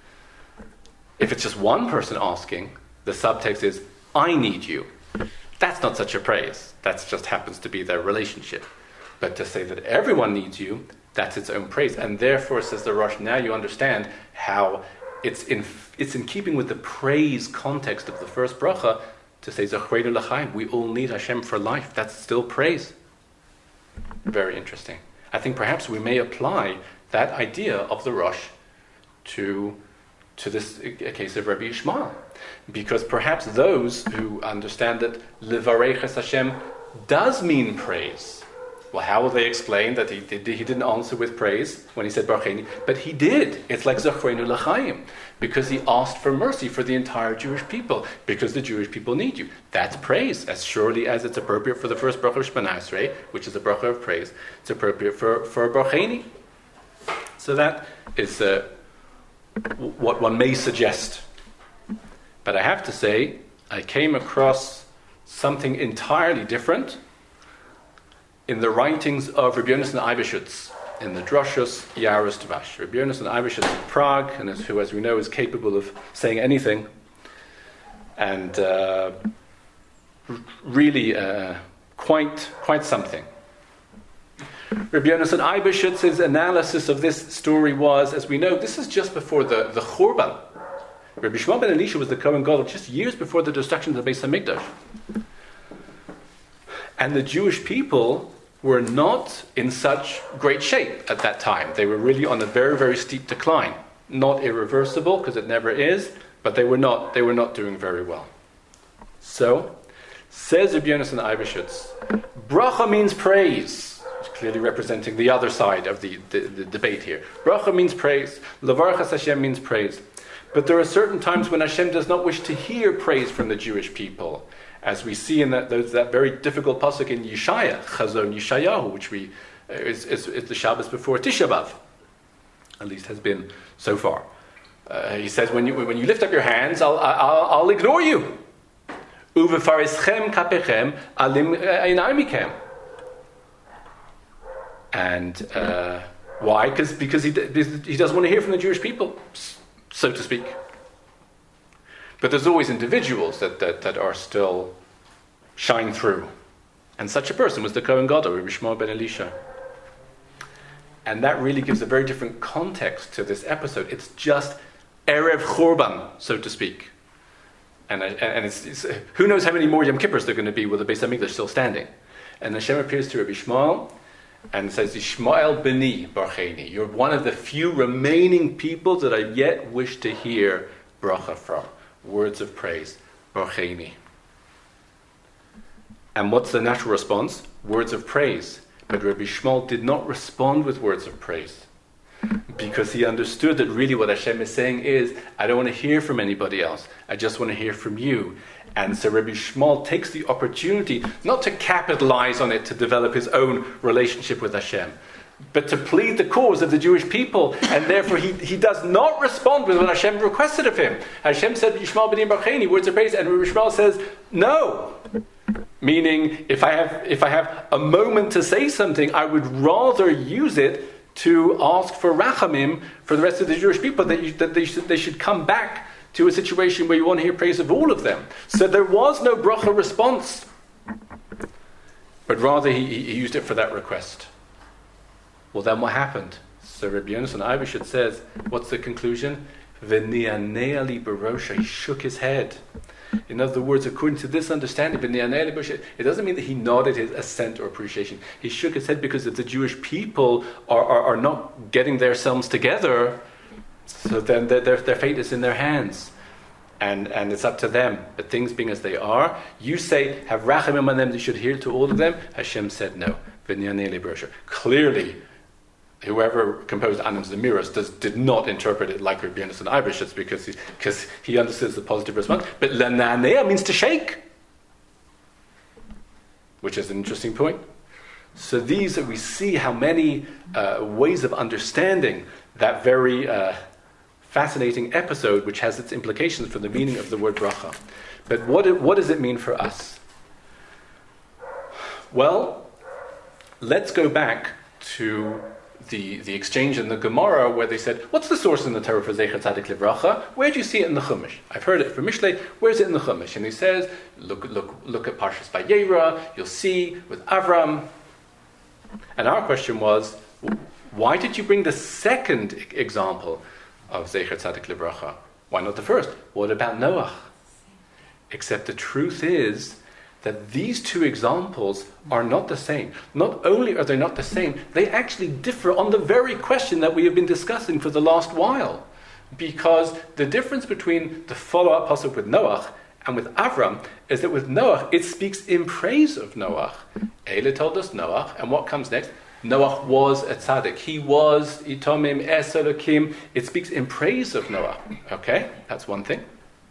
If it's just one person asking, the subtext is, I need you. That's not such a praise. That just happens to be their relationship. But to say that everyone needs you, that's its own praise. And therefore, says the Rosh, now you understand how it's in it's in keeping with the praise context of the first bracha to say, Zechreinu L'chaim, we all need Hashem for life. That's still praise. Very interesting. I think perhaps we may apply that idea of the Rosh to to this a case of Rabbi Yishmael. Because perhaps those who understand that Levareches Hashem does mean praise. Well, how will they explain that he, did, he didn't answer with praise when he said Barcheni? But he did. It's like Zechreinu L'chaim. Because he asked for mercy for the entire Jewish people. Because the Jewish people need you. That's praise. As surely as it's appropriate for the first bracha of Shemona Esrei, which is a bracha of praise, it's appropriate for, for Barcheni. So that is uh, what one may suggest. But I have to say, I came across something entirely different in the writings of Rabbi Yonasan Eibeshutz, in the Droshos Yaros Dvash. Rabbi Yonasan Eibeshutz in Prague, and as, who, as we know, is capable of saying anything, and uh, really uh, quite quite something. Rabbi Yonasan Eibeshutz's analysis of this story was, as we know, this is just before the, the Churban. Rabbi Shmuel ben Elisha was the Kohen Gadol just years before the destruction of the Beis Hamikdash. And the Jewish people were not in such great shape at that time. They were really on a very, very steep decline. Not irreversible, because it never is, but they were not they were not doing very well. So, says Rabbi Yonasan Eibeshutz, bracha means praise. It's clearly representing the other side of the, the, the debate here. Bracha means praise. Levarchas Hashem means praise. But there are certain times when Hashem does not wish to hear praise from the Jewish people, as we see in that those, that very difficult pasuk in Yeshaya, Chazon Yeshayahu, which we uh, is, is, is the Shabbos before Tisha B'av, at least has been so far. Uh, he says, when you when you lift up your hands, I'll I'll, I'll ignore you. Uvefareschem kapechem alim einamikem. And uh, why? Because because he he doesn't want to hear from the Jewish people, so to speak. But there's always individuals that, that, that are still shine through. And such a person was the Kohen Gadol, Rabbi Shmuel ben Elisha. And that really gives a very different context to this episode. It's just Erev Churban, so to speak. And, and it's, it's, who knows how many more Yom Kippurs there are going to be with the Beis Hamikdash still standing. And Hashem appears to Rabbi Shmuel and says, Yishmael b'ni barcheni. You're one of the few remaining people that I yet wish to hear bracha from. Words of praise. Barcheni. And what's the natural response? Words of praise. But Rabbi Shmuel did not respond with words of praise. Because he understood that really what Hashem is saying is, I don't want to hear from anybody else. I just want to hear from you. And so Rabbi Shmuel takes the opportunity not to capitalize on it to develop his own relationship with Hashem, but to plead the cause of the Jewish people. And therefore he, he does not respond with what Hashem requested of him. Hashem said, Yishmael b'ni barcheni, words of praise. And Rabbi Shmuel says, no. Meaning, if I have if I have a moment to say something, I would rather use it to ask for rachamim for the rest of the Jewish people, that, you, that they, should, they should come back to a situation where you want to hear praise of all of them. So there was no bracha response, but rather he, he used it for that request. Well, then what happened? So Rabbi Yonasan Eibeshitz says, what's the conclusion? V'ni'anei li barosha, he shook his head. In other words, according to this understanding, it doesn't mean that he nodded his assent or appreciation. He shook his head because if the Jewish people are, are, are not getting themselves together, so then their, their, their fate is in their hands. And, and it's up to them. But things being as they are, you say, have rachamim on them, they should hear to all of them. Hashem said no. Clearly, whoever composed Anim Zemiros does, did not interpret it like Rabbi Yonasan Eibeshitz because he, because he understands the positive response. But Lananea means to shake, which is an interesting point. So these, we see how many uh, ways of understanding that very uh, fascinating episode, which has its implications for the meaning of the word bracha. But what, what does it mean for us? Well, let's go back to The, the exchange in the Gemara where they said, what's the source in the Torah for Zecher Tzadik Livracha? Where do you see it in the Chumash? I've heard it from Mishlei. Where's it in the Chumash? And he says, look look, look at Parshas Vayera, you'll see with Avram. And our question was, why did you bring the second example of Zecher Tzadik Livracha? Why not the first? What about Noach? Except the truth is that these two examples are not the same. Not only are they not the same, they actually differ on the very question that we have been discussing for the last while. Because the difference between the follow-up pasuk with Noach and with Avram is that with Noach, it speaks in praise of Noach. Eile told us Noach, and what comes next? Noach was a tzaddik. He was itomim es elokim. It speaks in praise of Noach. Okay, that's one thing.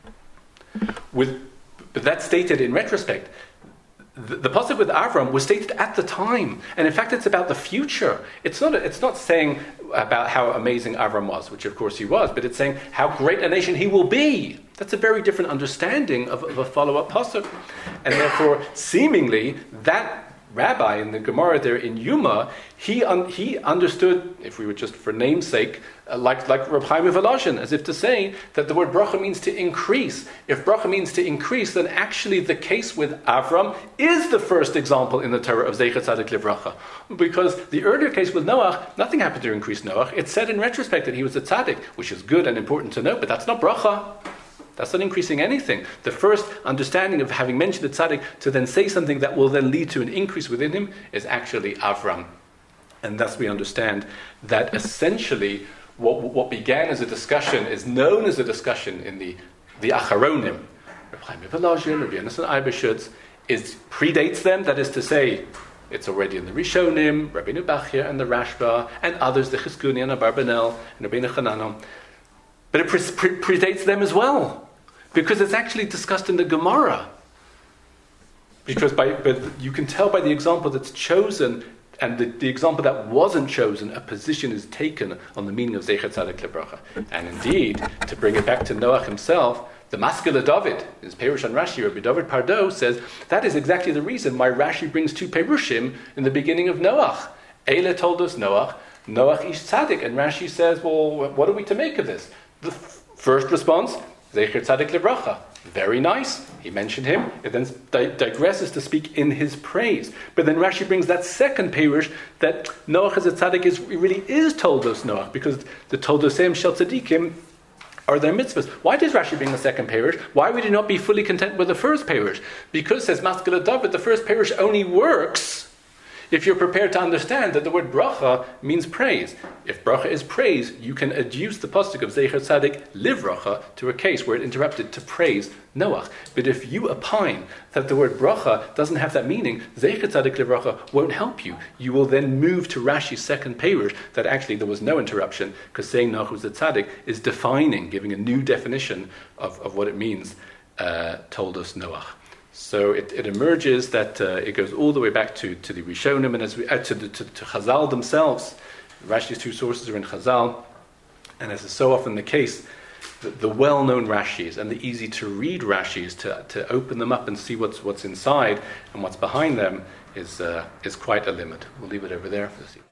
With But that's stated in retrospect. The, the pasuk with Avram was stated at the time, and in fact, it's about the future. It's not. It's not saying about how amazing Avram was, which of course he was, but it's saying how great a nation he will be. That's a very different understanding of, of a follow-up pasuk, and therefore, seemingly, that rabbi in the Gemara there in Yuma, he un, he understood, if we were just for namesake, uh, like like Reb Chaim Volozhin, as if to say that the word bracha means to increase. If bracha means to increase, then actually the case with Avram is the first example in the Torah of Zecher Tzadik Livracha, because the earlier case with Noach, nothing happened to increase Noach. It's said in retrospect that he was a tzaddik, which is good and important to note, but that's not bracha. That's not increasing anything. The first understanding of having mentioned the tzaddik to then say something that will then lead to an increase within him is actually Avram. And thus we understand that essentially what, what began as a discussion is known as a discussion in the, the Acharonim. Reb Chaim Volozhin, Rabbi Yonasan Eibeshitz, is predates them, that is to say, it's already in the Rishonim, Rabbeinu Bachya and the Rashba, and others, the Chizkuni and Abarbanel, and Rabbeinu Chananel. But it pre- pre- predates them as well, because it's actually discussed in the Gemara. Because by, but you can tell by the example that's chosen and the, the example that wasn't chosen, a position is taken on the meaning of Zecher Tzadik Livracha. And indeed, to bring it back to Noach himself, the Maskele David, his Perush on Rashi, Rabbi David Pardo, says that is exactly the reason why Rashi brings two Perushim in the beginning of Noach. Eile told us Noach, Noach ish tzaddik, and Rashi says, well, what are we to make of this? The f- first response, Zecher Tzadik Livracha. Very nice. He mentioned him. It then di- digresses to speak in his praise. But then Rashi brings that second perush that Noach as a tzaddik is, really is Toldos Noach, because the Toldosem Shel Tzadikim are their mitzvahs. Why does Rashi bring the second perush? Why would he not be fully content with the first perush? Because, says Maskele David, the first perush only works if you're prepared to understand that the word bracha means praise. If bracha is praise, you can adduce the pasuk of Zecher Tzadik Livracha to a case where it interrupted to praise Noach. But if you opine that the word bracha doesn't have that meaning, Zecher Tzadik Livracha won't help you. You will then move to Rashi's second perush that actually there was no interruption, because saying Noach was a tzaddik is defining, giving a new definition of, of what it means, uh, told us Noach. So it, it emerges that uh, it goes all the way back to, to the Rishonim and as we uh, to, the, to, to Chazal themselves. Rashi's two sources are in Chazal, and as is so often the case, the, the well-known Rashis and the easy-to-read Rashis, to, to open them up and see what's what's inside and what's behind them, is uh, is quite a limit. We'll leave it over there for this evening.